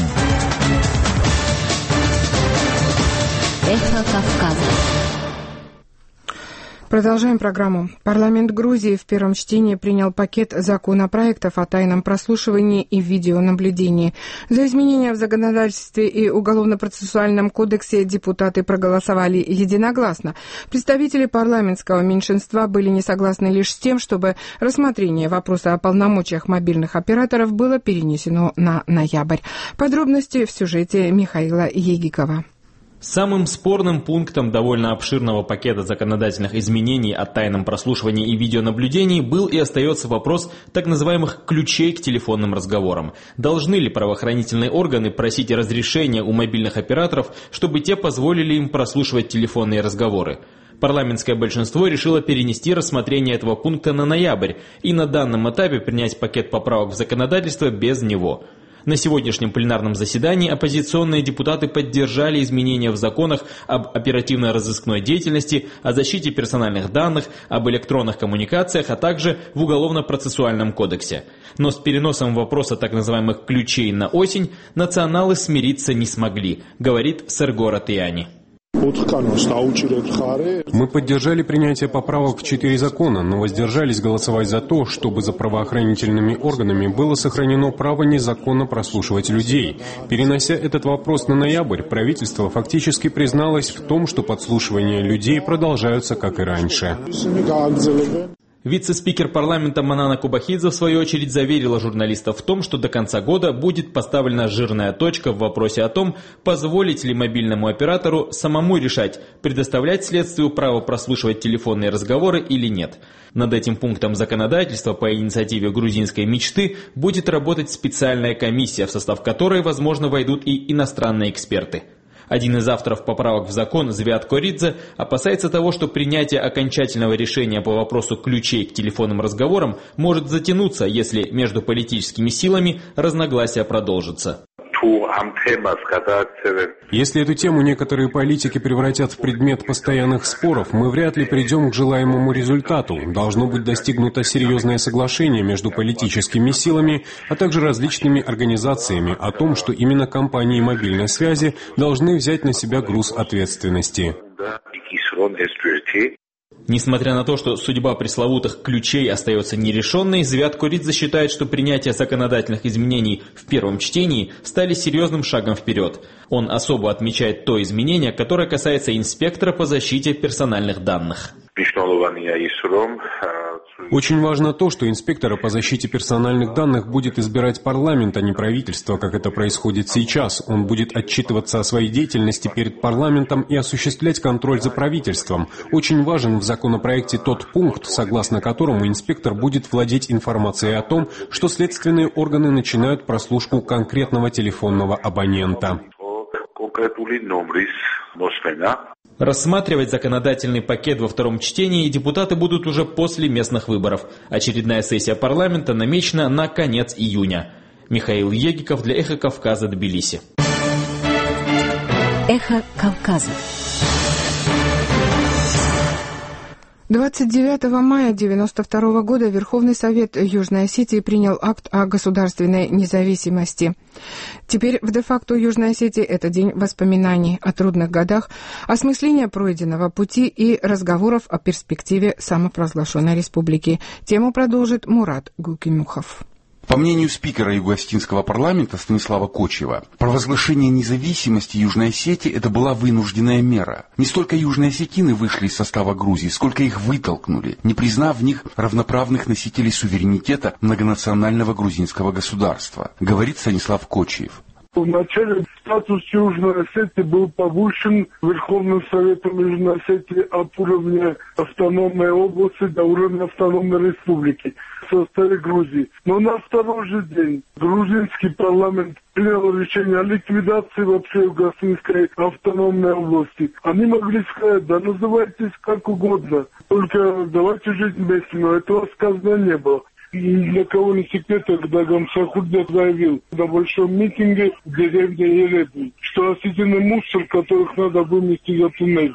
Эхо Кавказа. Продолжаем программу. Парламент Грузии в первом чтении принял пакет законопроектов о тайном прослушивании и видеонаблюдении. За изменения в законодательстве и Уголовно-процессуальном кодексе депутаты проголосовали единогласно. Представители парламентского меньшинства были не согласны лишь с тем, чтобы рассмотрение вопроса о полномочиях мобильных операторов было перенесено на ноябрь. Подробности в сюжете Михаила Егикова. Самым спорным пунктом довольно обширного пакета законодательных изменений о тайном прослушивании и видеонаблюдении был и остается вопрос так называемых ключей к телефонным разговорам. Должны ли правоохранительные органы просить разрешения у мобильных операторов, чтобы те позволили им прослушивать телефонные разговоры? Парламентское большинство решило перенести рассмотрение этого пункта на ноябрь и на данном этапе принять пакет поправок в законодательство без него. На сегодняшнем пленарном заседании оппозиционные депутаты поддержали изменения в законах об оперативно-розыскной деятельности, о защите персональных данных, об электронных коммуникациях, а также в Уголовно-процессуальном кодексе. Но с переносом вопроса так называемых ключей на осень националы смириться не смогли, говорит Сергор Атияни. Мы поддержали принятие поправок в четыре закона, но воздержались голосовать за то, чтобы за правоохранительными органами было сохранено право незаконно прослушивать людей. Перенося этот вопрос на ноябрь, правительство фактически призналось в том, что подслушивания людей продолжаются, как и раньше. Вице-спикер парламента Манана Кубахидзе в свою очередь заверила журналистов в том, что до конца года будет поставлена жирная точка в вопросе о том, позволить ли мобильному оператору самому решать, предоставлять следствию право прослушивать телефонные разговоры или нет. Над этим пунктом законодательства по инициативе грузинской мечты будет работать специальная комиссия, в состав которой, возможно, войдут и иностранные эксперты. Один из авторов поправок в закон, Звят Коридзе, опасается того, что принятие окончательного решения по вопросу ключей к телефонным разговорам может затянуться, если между политическими силами разногласия продолжатся. Если эту тему некоторые политики превратят в предмет постоянных споров, мы вряд ли придем к желаемому результату. Должно быть достигнуто серьезное соглашение между политическими силами, а также различными организациями о том, что именно компании мобильной связи должны взять на себя груз ответственности. Несмотря на то, что судьба пресловутых ключей остается нерешенной, Звят Коридзе считает, что принятие законодательных изменений в первом чтении стали серьезным шагом вперед. Он особо отмечает то изменение, которое касается инспектора по защите персональных данных. Очень важно то, что инспектора по защите персональных данных будет избирать парламент, а не правительство, как это происходит сейчас. Он будет отчитываться о своей деятельности перед парламентом и осуществлять контроль за правительством. Очень важен в законопроекте тот пункт, согласно которому инспектор будет владеть информацией о том, что следственные органы начинают прослушку конкретного телефонного абонента. Рассматривать законодательный пакет во втором чтении депутаты будут уже после местных выборов. Очередная сессия парламента намечена на конец июня. Михаил Егиков для «Эхо Кавказа», Тбилиси. «Эхо Кавказа». двадцать девятого мая девяносто второго года Верховный Совет Южной Осетии принял акт о государственной независимости. Теперь в де-факто Южной Осетии это день воспоминаний о трудных годах, осмысления пройденного пути и разговоров о перспективе самопровозглашенной республики. Тему продолжит Мурат Гукимухов. По мнению спикера Юго-Осетинского парламента Станислава Кочева, провозглашение независимости Южной Осетии – это была вынужденная мера. Не столько южные осетины вышли из состава Грузии, сколько их вытолкнули, не признав в них равноправных носителей суверенитета многонационального грузинского государства, говорит Станислав Кочев. Вначале статус Южной Осетии был повышен Верховным Советом Южной Осетии от уровня автономной области до уровня автономной республики в составе Грузии. Но на второй же день грузинский парламент принял решение о ликвидации вообще Юго-Осетинской автономной области. Они могли сказать, да называйтесь как угодно, только давайте жить вместе, но этого сказано не было. И для кого не секрет, когда Гамсахурдия заявил на большом митинге в деревне Еребни, что осетины мусор, которых надо вынести за туннель.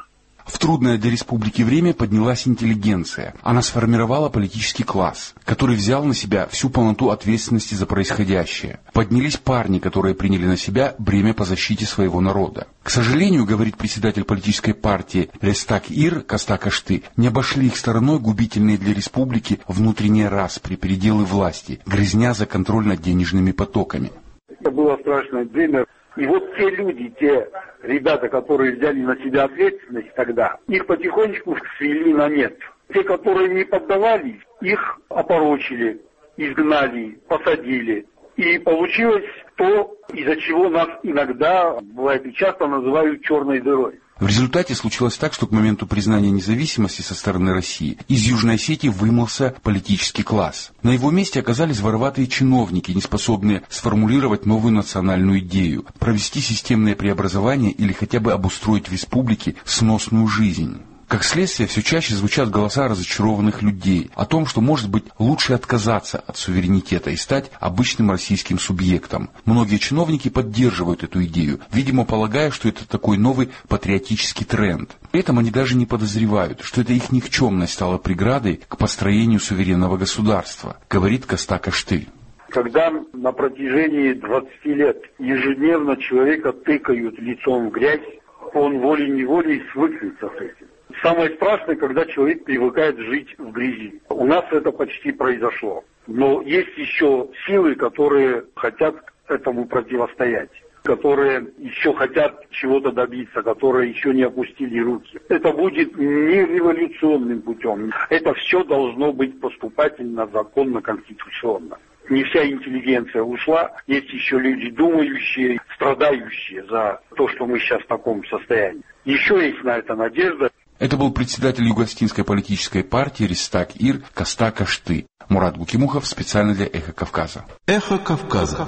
В трудное для республики время поднялась интеллигенция. Она сформировала политический класс, который взял на себя всю полноту ответственности за происходящее. Поднялись парни, которые приняли на себя бремя по защите своего народа. К сожалению, говорит председатель политической партии Рестак Ир Костак Ашты, не обошли их стороной губительные для республики внутренние распри, переделы власти, грызня за контроль над денежными потоками. Это было страшное время. И вот те люди, те ребята, которые взяли на себя ответственность тогда, их потихонечку свели на нет. Те, которые не поддавались, их опорочили, изгнали, посадили. И получилось то, из-за чего нас иногда, бывает и часто, называют черной дырой. В результате случилось так, что к моменту признания независимости со стороны России из Южной Осетии вымылся политический класс. На его месте оказались вороватые чиновники, неспособные сформулировать новую национальную идею, провести системное преобразование или хотя бы обустроить в республике сносную жизнь. Как следствие, все чаще звучат голоса разочарованных людей о том, что, может быть, лучше отказаться от суверенитета и стать обычным российским субъектом. Многие чиновники поддерживают эту идею, видимо, полагая, что это такой новый патриотический тренд. При этом они даже не подозревают, что это их никчемность стала преградой к построению суверенного государства, говорит Костак Ашты. Когда на протяжении двадцати лет ежедневно человека тыкают лицом в грязь, он волей-неволей свыкнется с этим. Самое страшное, когда человек привыкает жить в грязи. У нас это почти произошло. Но есть еще силы, которые хотят этому противостоять, которые еще хотят чего-то добиться, которые еще не опустили руки. Это будет не революционным путем. Это все должно быть поступательно, законно, конституционно. Не вся интеллигенция ушла, есть еще люди думающие, страдающие за то, что мы сейчас в таком состоянии. Еще есть на это надежда. Это был председатель Юго-Осетинской политической партии Рестак Ир Костак Ашты. Мурат Гукимухов специально для «Эхо Кавказа». «Эхо Кавказа».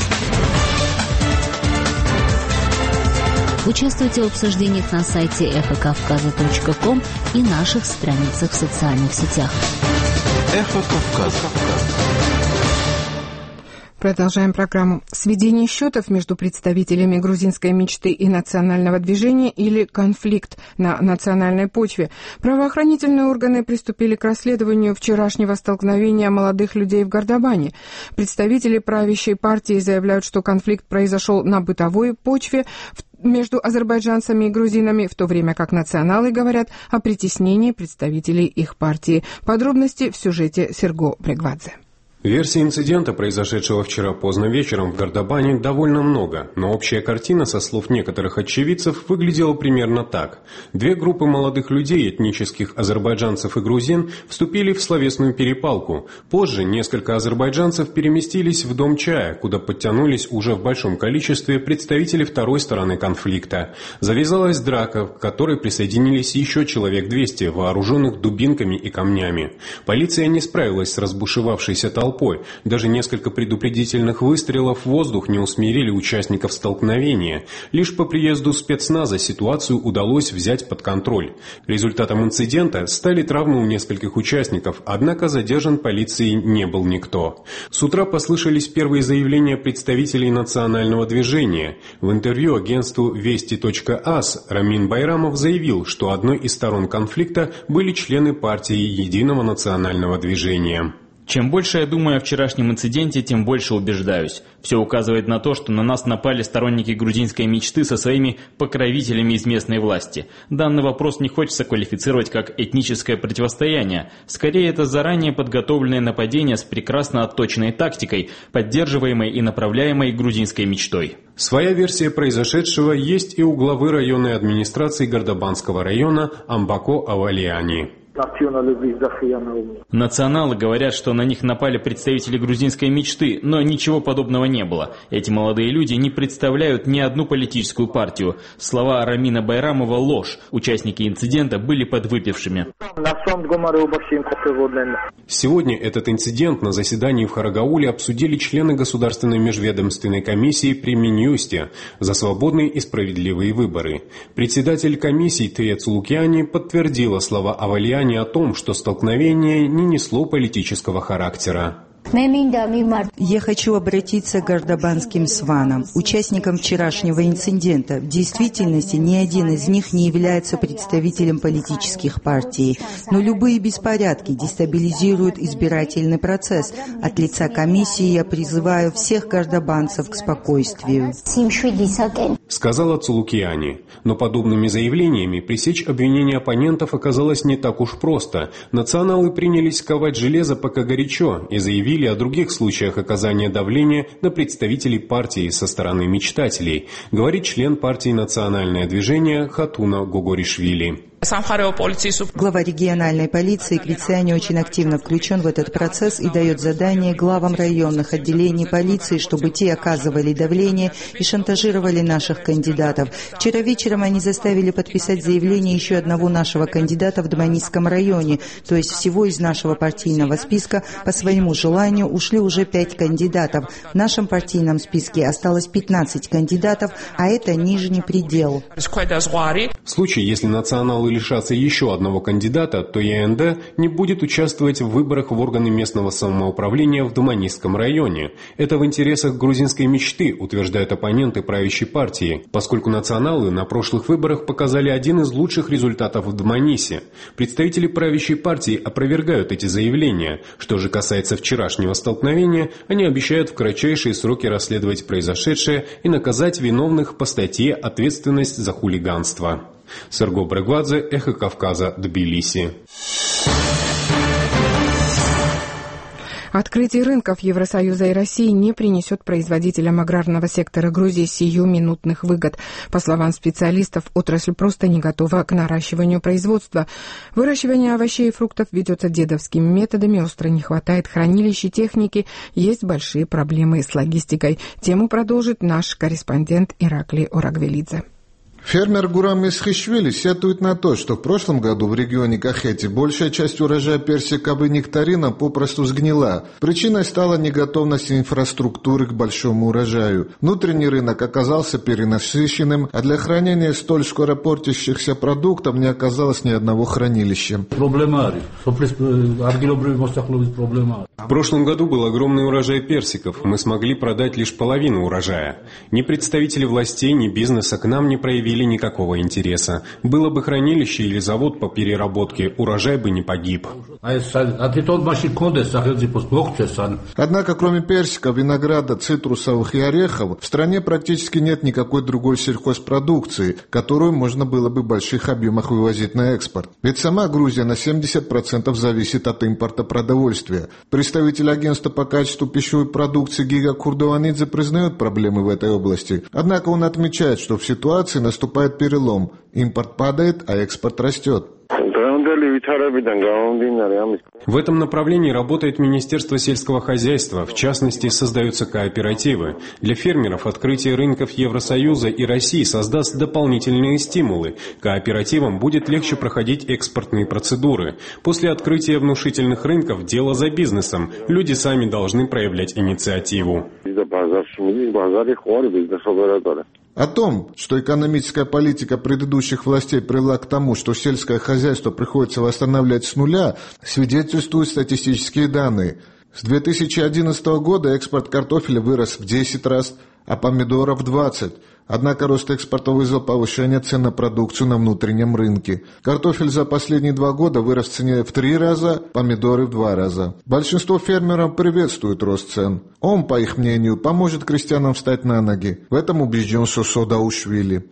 Участвуйте в обсуждениях на сайте эхо кавказа точка ком и наших страницах в социальных сетях. «Эхо Кавказа». Продолжаем программу. Сведение счетов между представителями грузинской мечты и национального движения или конфликт на национальной почве. Правоохранительные органы приступили к расследованию вчерашнего столкновения молодых людей в Гордобане. Представители правящей партии заявляют, что конфликт произошел на бытовой почве между азербайджанцами и грузинами, в то время как националы говорят о притеснении представителей их партии. Подробности в сюжете Серго Брегвадзе. Версий инцидента, произошедшего вчера поздно вечером в Гордобане, довольно много, но общая картина, со слов некоторых очевидцев, выглядела примерно так. Две группы молодых людей, этнических азербайджанцев и грузин, вступили в словесную перепалку. Позже несколько азербайджанцев переместились в дом чая, куда подтянулись уже в большом количестве представители второй стороны конфликта. Завязалась драка, к которой присоединились еще человек двести, вооруженных дубинками и камнями. Полиция не справилась с разбушевавшейся толпой. Даже несколько предупредительных выстрелов в воздух не усмирили участников столкновения. Лишь по приезду спецназа ситуацию удалось взять под контроль. Результатом инцидента стали травмы у нескольких участников, однако задержан полицией не был никто. С утра послышались первые заявления представителей национального движения. В интервью агентству вести точка ас Рамин Байрамов заявил, что одной из сторон конфликта были члены партии Единого национального движения. Чем больше я думаю о вчерашнем инциденте, тем больше убеждаюсь. Все указывает на то, что на нас напали сторонники грузинской мечты со своими покровителями из местной власти. Данный вопрос не хочется квалифицировать как этническое противостояние. Скорее, это заранее подготовленное нападение с прекрасно отточенной тактикой, поддерживаемой и направляемой грузинской мечтой. Своя версия произошедшего есть и у главы районной администрации Гордобанского района Амбако Авалиани. Националы говорят, что на них напали представители грузинской мечты, но ничего подобного не было. Эти молодые люди не представляют ни одну политическую партию. Слова Рамина Байрамова – ложь. Участники инцидента были подвыпившими. Сегодня этот инцидент на заседании в Харагауле обсудили члены Государственной межведомственной комиссии при Минюсте за свободные и справедливые выборы. Председатель комиссии Тея Цулукиани подтвердила слова Авалиани о том, что столкновение не несло политического характера. Я хочу обратиться к гордобанским сванам, участникам вчерашнего инцидента. В действительности ни один из них не является представителем политических партий. Но любые беспорядки дестабилизируют избирательный процесс. От лица комиссии я призываю всех гордобанцев к спокойствию. Сказала Цулукиани. Но подобными заявлениями пресечь обвинения оппонентов оказалось не так уж просто. Националы принялись ковать железо пока горячо и заявили о других случаях оказания давления на представителей партии со стороны мечтателей, говорит член партии «Национальное движение» Хатуна Гогоришвили. Глава региональной полиции Крицяни очень активно включен в этот процесс и дает задание главам районных отделений полиции, чтобы те оказывали давление и шантажировали наших кандидатов. Вчера вечером они заставили подписать заявление еще одного нашего кандидата в Дманисском районе, то есть всего из нашего партийного списка по своему желанию ушли уже пять кандидатов. В нашем партийном списке осталось пятнадцать кандидатов, а это нижний предел. В случае, если националы лишатся еще одного кандидата, то ЕНД не будет участвовать в выборах в органы местного самоуправления в Дманисском районе. Это в интересах грузинской мечты, утверждают оппоненты правящей партии, поскольку националы на прошлых выборах показали один из лучших результатов в Дманисе. Представители правящей партии опровергают эти заявления. Что же касается вчерашнего столкновения, они обещают в кратчайшие сроки расследовать произошедшее и наказать виновных по статье «Ответственность за хулиганство». Серго Брегвадзе, Эхо Кавказа, Тбилиси. Открытие рынков Евросоюза и России не принесет производителям аграрного сектора Грузии сиюминутных выгод. По словам специалистов, отрасль просто не готова к наращиванию производства. Выращивание овощей и фруктов ведется дедовскими методами, остро не хватает хранилищ и техники, есть большие проблемы с логистикой. Тему продолжит наш корреспондент Ираклий Орагвелидзе. Фермер Гурам Исхишвили сетует на то, что в прошлом году в регионе Кахети большая часть урожая персика и нектарина попросту сгнила. Причиной стала неготовность инфраструктуры к большому урожаю. Внутренний рынок оказался перенасыщенным, а для хранения столь скоро портящихся продуктов не оказалось ни одного хранилища. В прошлом году был огромный урожай персиков. Мы смогли продать лишь половину урожая. Ни представители властей, ни бизнеса к нам не проявили никакого интереса. Было бы хранилище или завод по переработке, урожай бы не погиб. Однако, кроме персиков, винограда, цитрусовых и орехов, в стране практически нет никакой другой сельхозпродукции, которую можно было бы в больших объемах вывозить на экспорт. Ведь сама Грузия на семьдесят процентов зависит от импорта продовольствия. Представитель агентства по качеству пищевой продукции Гига Курдованидзе признает проблемы в этой области. Однако он отмечает, что в ситуации наступает перелом. Импорт падает, а экспорт растет. В этом направлении работает Министерство сельского хозяйства, в частности, создаются кооперативы. Для фермеров открытие рынков Евросоюза и России создаст дополнительные стимулы. Кооперативам будет легче проходить экспортные процедуры. После открытия внушительных рынков дело за бизнесом. Люди сами должны проявлять инициативу. О том, что экономическая политика предыдущих властей привела к тому, что сельское хозяйство приходится восстанавливать с нуля, свидетельствуют статистические данные. С две тысячи одиннадцатого года экспорт картофеля вырос в десять раз, а помидоров в двадцать. Однако рост экспорта вызвал повышение цен на продукцию на внутреннем рынке. Картофель за последние два года вырос в цене в три раза, помидоры в два раза. Большинство фермеров приветствует рост цен. Он, по их мнению, поможет крестьянам встать на ноги. В этом убежден Сосо Даушвили.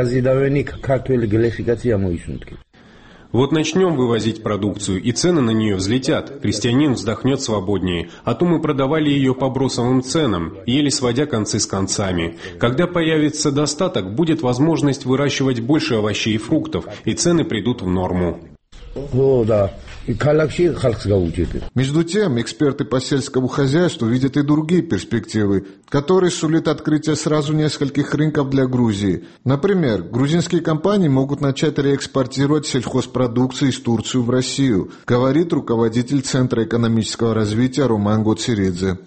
Вот начнем вывозить продукцию, и цены на нее взлетят. Крестьянин вздохнет свободнее. А то мы продавали ее по бросовым ценам, еле сводя концы с концами. Когда появится достаток, будет возможность выращивать больше овощей и фруктов, и цены придут в норму. О, да. Между тем, эксперты по сельскому хозяйству видят и другие перспективы. который сулит открытие сразу нескольких рынков для Грузии. Например, грузинские компании могут начать реэкспортировать сельхозпродукцию из Турции в Россию, говорит руководитель Центра экономического развития Роман Гоцеридзе.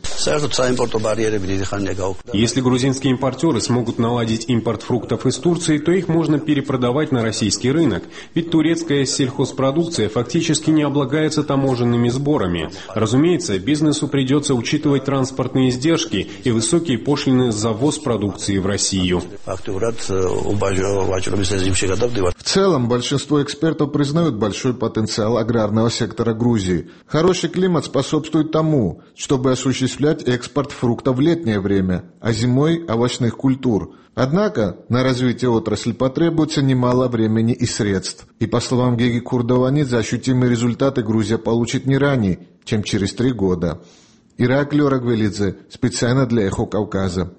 Если грузинские импортеры смогут наладить импорт фруктов из Турции, то их можно перепродавать на российский рынок, ведь турецкая сельхозпродукция фактически не облагается таможенными сборами. Разумеется, бизнесу придется учитывать транспортные издержки и высокие высокие пошлины за ввоз продукции в Россию. В целом, большинство экспертов признают большой потенциал аграрного сектора Грузии. Хороший климат способствует тому, чтобы осуществлять экспорт фруктов в летнее время, а зимой – овощных культур. Однако на развитие отрасли потребуется немало времени и средств. И по словам Геги Курдованидзе, ощутимые результаты Грузия получит не ранее, чем через три года. Ираклио Рагвелидзе, специально для «Эхо Кавказа».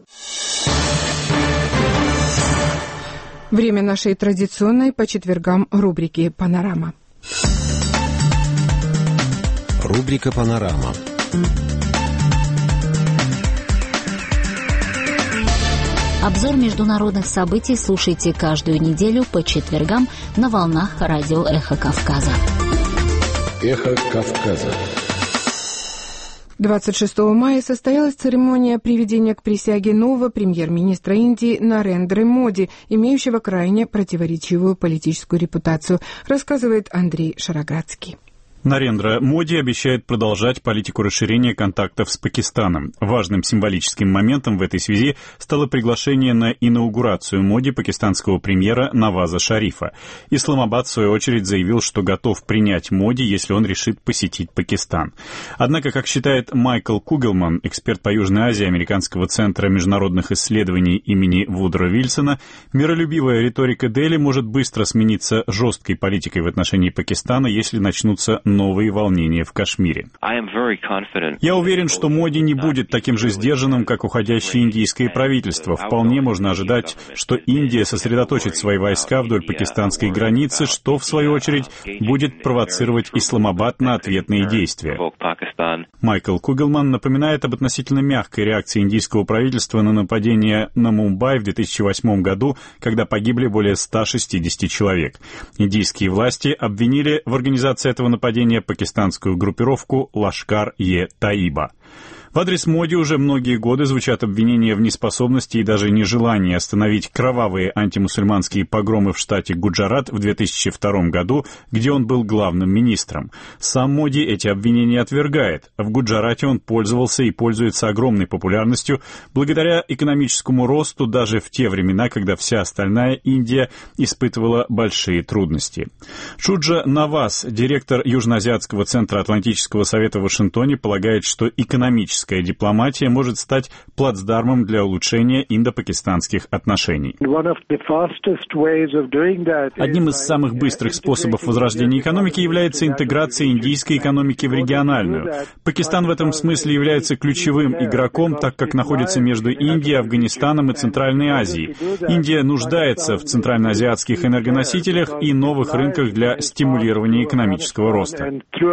Время нашей традиционной по четвергам рубрики «Панорама». Рубрика «Панорама». Обзор международных событий слушайте каждую неделю по четвергам на волнах радио «Эхо Кавказа». «Эхо Кавказа». двадцать шестого мая состоялась церемония приведения к присяге нового премьер-министра Индии Нарендры Моди, имеющего крайне противоречивую политическую репутацию, рассказывает Андрей Шароградский. Нарендра Моди обещает продолжать политику расширения контактов с Пакистаном. Важным символическим моментом в этой связи стало приглашение на инаугурацию Моди пакистанского премьера Наваза Шарифа. Исламабад, в свою очередь, заявил, что готов принять Моди, если он решит посетить Пакистан. Однако, как считает Майкл Кугелман, эксперт по Южной Азии Американского центра международных исследований имени Вудро Вильсона, миролюбивая риторика Дели может быстро смениться жесткой политикой в отношении Пакистана, если начнутся новые волнения в Кашмире. Я уверен, что Моди не будет таким же сдержанным, как уходящее индийское правительство. Вполне можно ожидать, что Индия сосредоточит свои войска вдоль пакистанской границы, что, в свою очередь, будет провоцировать Исламабад на ответные действия. Майкл Кугелман напоминает об относительно мягкой реакции индийского правительства на нападение на Мумбай в две тысячи восьмом году, когда погибли более ста шестидесяти человек. Индийские власти обвинили в организации этого нападения пакистанскую группировку Лашкар-е-Таиба. В адрес Моди уже многие годы звучат обвинения в неспособности и даже нежелании остановить кровавые антимусульманские погромы в штате Гуджарат в две тысячи втором году, где он был главным министром. Сам Моди эти обвинения отвергает. В Гуджарате он пользовался и пользуется огромной популярностью благодаря экономическому росту даже в те времена, когда вся остальная Индия испытывала большие трудности. Шуджа Наваз, директор Южноазиатского центра Атлантического совета в Вашингтоне, полагает, что экономическая дипломатия может стать плацдармом для улучшения индо-пакистанских отношений. Одним из самых быстрых способов возрождения экономики является интеграция индийской экономики в региональную. Пакистан в этом смысле является ключевым игроком, так как находится между Индией, Афганистаном и Центральной Азией. Индия нуждается в центральноазиатских энергоносителях и новых рынках для стимулирования экономического роста.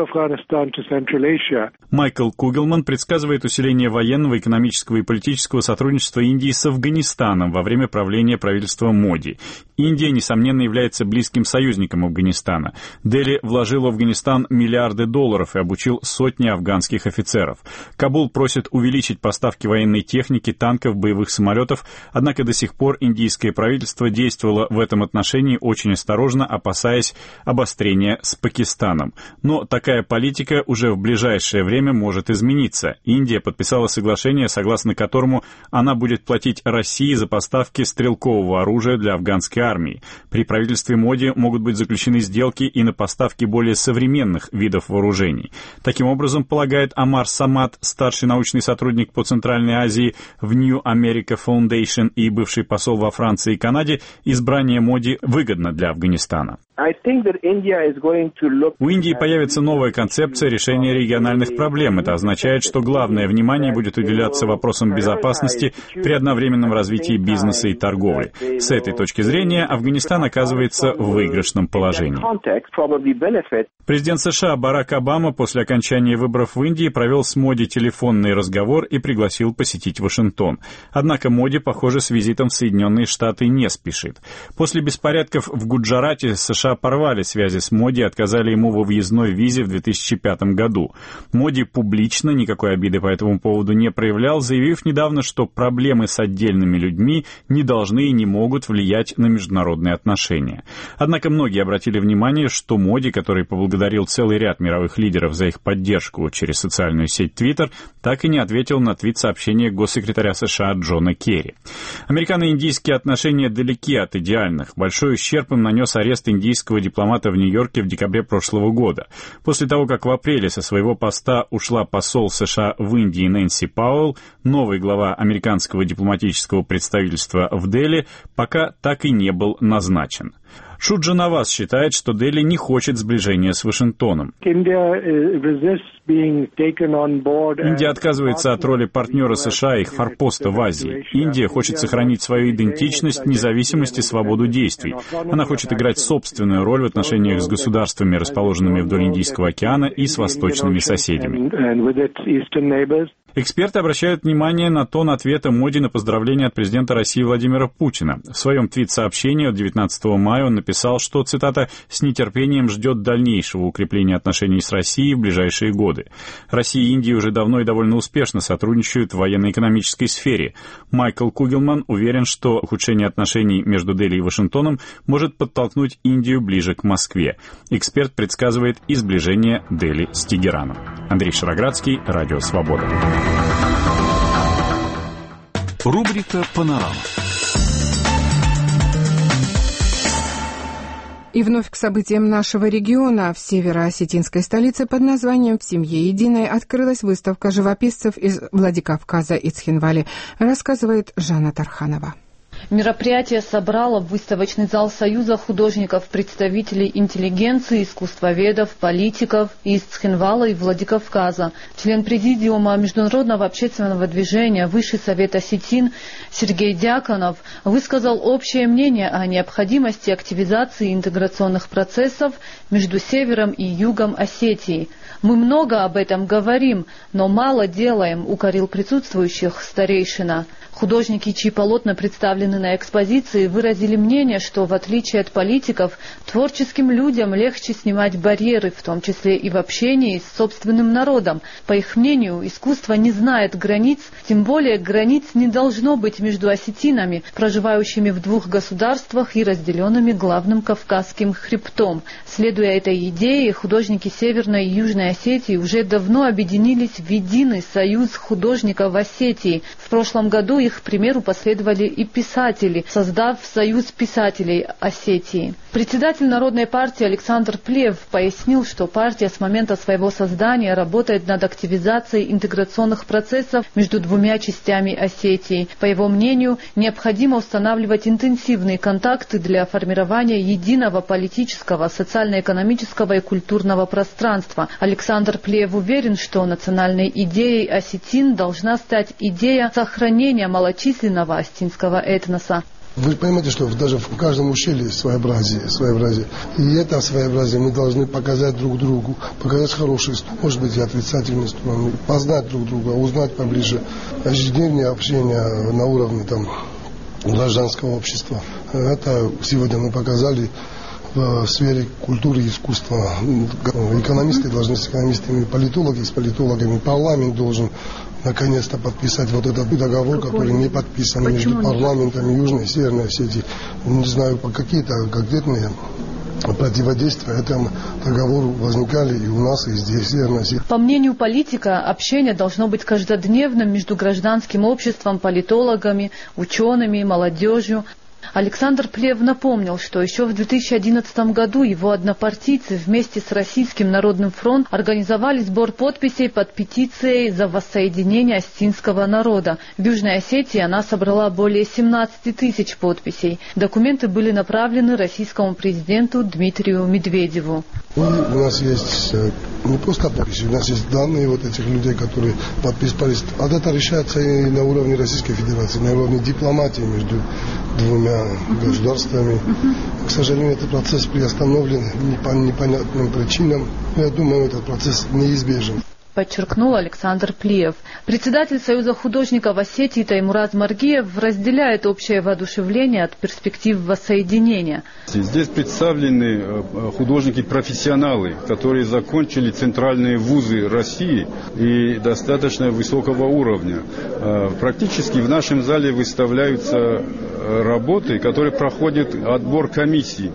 Майкл Кугелман предсказывает усиление военного, экономического и политического сотрудничества Индии с Афганистаном во время правления правительства Моди. Индия, несомненно, является близким союзником Афганистана. Дели вложил в Афганистан миллиарды долларов и обучил сотни афганских офицеров. Кабул просит увеличить поставки военной техники, танков, боевых самолетов, однако до сих пор индийское правительство действовало в этом отношении очень осторожно, опасаясь обострения с Пакистаном. Но такая политика уже в ближайшее время может измениться. Индия подписала соглашение, согласно которому она будет платить России за поставки стрелкового оружия для афганской армии. При правительстве Моди могут быть заключены сделки и на поставки более современных видов вооружений. Таким образом, полагает Амар Самат, старший научный сотрудник по Центральной Азии в New America Foundation и бывший посол во Франции и Канаде, избрание Моди выгодно для Афганистана. У Индии появится новая концепция решения региональных проблем. Это означает, что главное внимание будет уделяться вопросам безопасности при одновременном развитии бизнеса и торговли. С этой точки зрения Афганистан оказывается в выигрышном положении. Президент США Барак Обама после окончания выборов в Индии провел с Моди телефонный разговор и пригласил посетить Вашингтон. Однако Моди, похоже, с визитом в Соединенные Штаты не спешит. После беспорядков в Гуджарате США порвали связи с Моди и отказали ему во въездной визе в две тысячи пятом году. Моди публично никакой обиды по этому поводу не проявлял, заявив недавно, что проблемы с отдельными людьми не должны и не могут влиять на международные отношения. Однако многие обратили внимание, что Моди, который поблагодарил целый ряд мировых лидеров за их поддержку через социальную сеть Twitter, так и не ответил на твит-сообщение госсекретаря США Джона Керри. Американо-индийские отношения далеки от идеальных. Большой ущерб им нанес арест индийского дипломата в Нью-Йорке в декабре прошлого года. После того, как в апреле со своего поста ушла посол США в Индии Нэнси Пауэлл, новый глава американского дипломатического представительства в Дели пока так и не был назначен. Шуджа Наваз считает, что Дели не хочет сближения с Вашингтоном. Индия отказывается от роли партнера США и их форпоста в Азии. Индия хочет сохранить свою идентичность, независимость и свободу действий. Она хочет играть собственную роль в отношениях с государствами, расположенными вдоль Индийского океана, и с восточными соседями. Эксперты обращают внимание на тон ответа Моди на поздравление от президента России Владимира Путина. В своем твит-сообщении от девятнадцатого мая он написал, что, цитата, «с нетерпением ждет дальнейшего укрепления отношений с Россией в ближайшие годы». Россия и Индия уже давно и довольно успешно сотрудничают в военно-экономической сфере. Майкл Кугелман уверен, что ухудшение отношений между Дели и Вашингтоном может подтолкнуть Индию ближе к Москве. Эксперт предсказывает и сближение Дели с Тегераном. Андрей Шароградский, Радио Свобода. Рубрика «Панорама». И вновь к событиям нашего региона. В северо-осетинской столице под названием «В семье единой» открылась выставка живописцев из Владикавказа и Цхинвали, рассказывает Жанна Тарханова. Мероприятие собрало в выставочный зал Союза художников, представителей интеллигенции, искусствоведов, политиков из Цхинвала и Владикавказа. Член президиума Международного общественного движения Высший совет осетин Сергей Дьяконов высказал общее мнение о необходимости активизации интеграционных процессов между севером и югом Осетии. «Мы много об этом говорим, но мало делаем», — укорил присутствующих старейшина. Художники, чьи полотна представлены на экспозиции, выразили мнение, что, в отличие от политиков, творческим людям легче снимать барьеры, в том числе и в общении с собственным народом. По их мнению, искусство не знает границ, тем более границ не должно быть между осетинами, проживающими в двух государствах и разделенными главным Кавказским хребтом. Следуя этой идее, художники Северной и Южной Осетии уже давно объединились в единый союз художников Осетии. В прошлом году их примеру последовали и писатели, создав Союз писателей Осетии. Председатель Народной партии Александр Плев пояснил, что партия с момента своего создания работает над активизацией интеграционных процессов между двумя частями Осетии. По его мнению, необходимо устанавливать интенсивные контакты для формирования единого политического, социально-экономического и культурного пространства. Александр Плев уверен, что национальной идеей осетин должна стать идея сохранения малочисленного осетинского этноса. Вы понимаете, что даже в каждом ущелье своеобразие, своеобразие. И это своеобразие мы должны показать друг другу, показать хорошие, может быть, и отрицательные стороны, познать друг друга, узнать поближе. Ежедневное общение на уровне там, гражданского общества. Это сегодня мы показали в сфере культуры и искусства. Экономисты должны с экономистами, политологи с политологами, парламент должен наконец-то подписать вот этот договор, Какой? который не подписан Почему между парламентами Южной и Северной Осетии. Не знаю, по какие-то конкретные противодействия этому договору возникали и у нас, и здесь, в Северной Осетии. По мнению политика, общение должно быть каждодневным между гражданским обществом, политологами, учеными, молодежью. Александр Плев напомнил, что еще в две тысячи одиннадцатом году его однопартийцы вместе с Российским народным фронтом организовали сбор подписей под петицией за воссоединение осетинского народа. В Южной Осетии она собрала более семнадцати тысяч подписей. Документы были направлены российскому президенту Дмитрию Медведеву. И у нас есть не просто подписи, у нас есть данные вот этих людей, которые подписались. А это решается и на уровне Российской Федерации, на уровне дипломатии между двумя государствами. Uh-huh. К сожалению, этот процесс приостановлен по непонятным причинам. Я думаю, этот процесс неизбежен, подчеркнул Александр Плиев. Председатель Союза художников Осетии Таймураз Маргиев разделяет общее воодушевление от перспектив воссоединения. Здесь представлены художники-профессионалы, которые закончили центральные вузы России и достаточно высокого уровня. Практически в нашем зале выставляются работы, которые проходят отбор комиссий.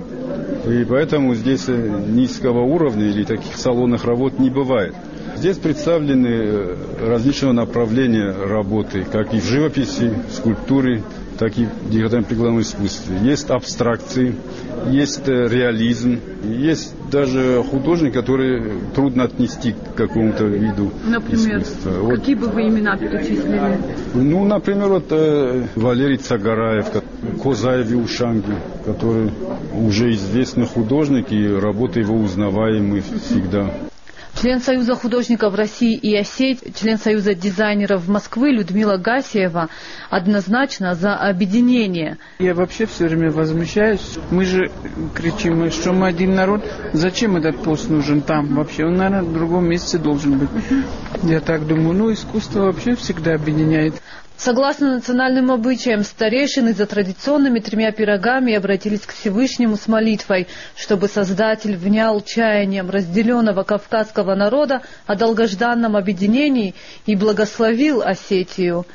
И поэтому здесь низкого уровня или таких салонных работ не бывает. Здесь представлены различного направления работы, как и в живописи, скульптуре, так и в декоративно-прикладном искусстве. Есть абстракции, есть реализм, есть даже художник, который трудно отнести к какому-то виду например, искусства. Например, какие вот, бы вы имена перечислили? Ну, например, вот э, Валерий Цагараев, Козаев Ушанги, который уже известный художник, и работы его узнаваемы всегда. Член Союза художников России и Осетии, член Союза дизайнеров Москвы Людмила Гасиева однозначно за объединение. Я вообще все время возмущаюсь. Мы же кричим, что мы один народ. Зачем этот пост нужен там вообще? Он, наверное, в другом месте должен быть. Я так думаю. Ну, искусство вообще всегда объединяет. Согласно национальным обычаям, старейшины за традиционными тремя пирогами обратились к Всевышнему с молитвой, чтобы Создатель внял чаянием разделенного кавказского народа о долгожданном объединении и благословил Осетию.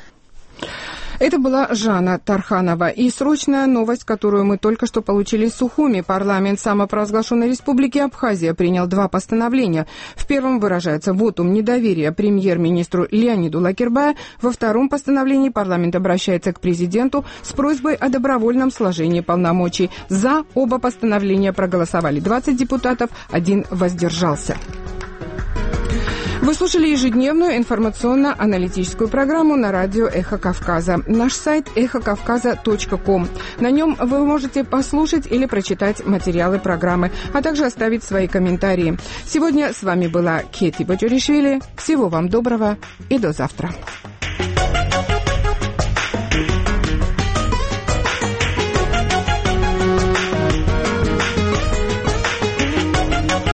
Это была Жанна Тарханова. И срочная новость, которую мы только что получили из Сухуми. Парламент самопровозглашенной республики Абхазия принял два постановления. В первом выражается вотум недоверия премьер-министру Леониду Лакербая. Во втором постановлении парламент обращается к президенту с просьбой о добровольном сложении полномочий. За оба постановления проголосовали двадцать депутатов, один воздержался. Вы слушали ежедневную информационно-аналитическую программу на радио «Эхо Кавказа». Наш сайт эхо кавказа точка ком. На нем вы можете послушать или прочитать материалы программы, а также оставить свои комментарии. Сегодня с вами была Кети Бачуришвили. Всего вам доброго и до завтра.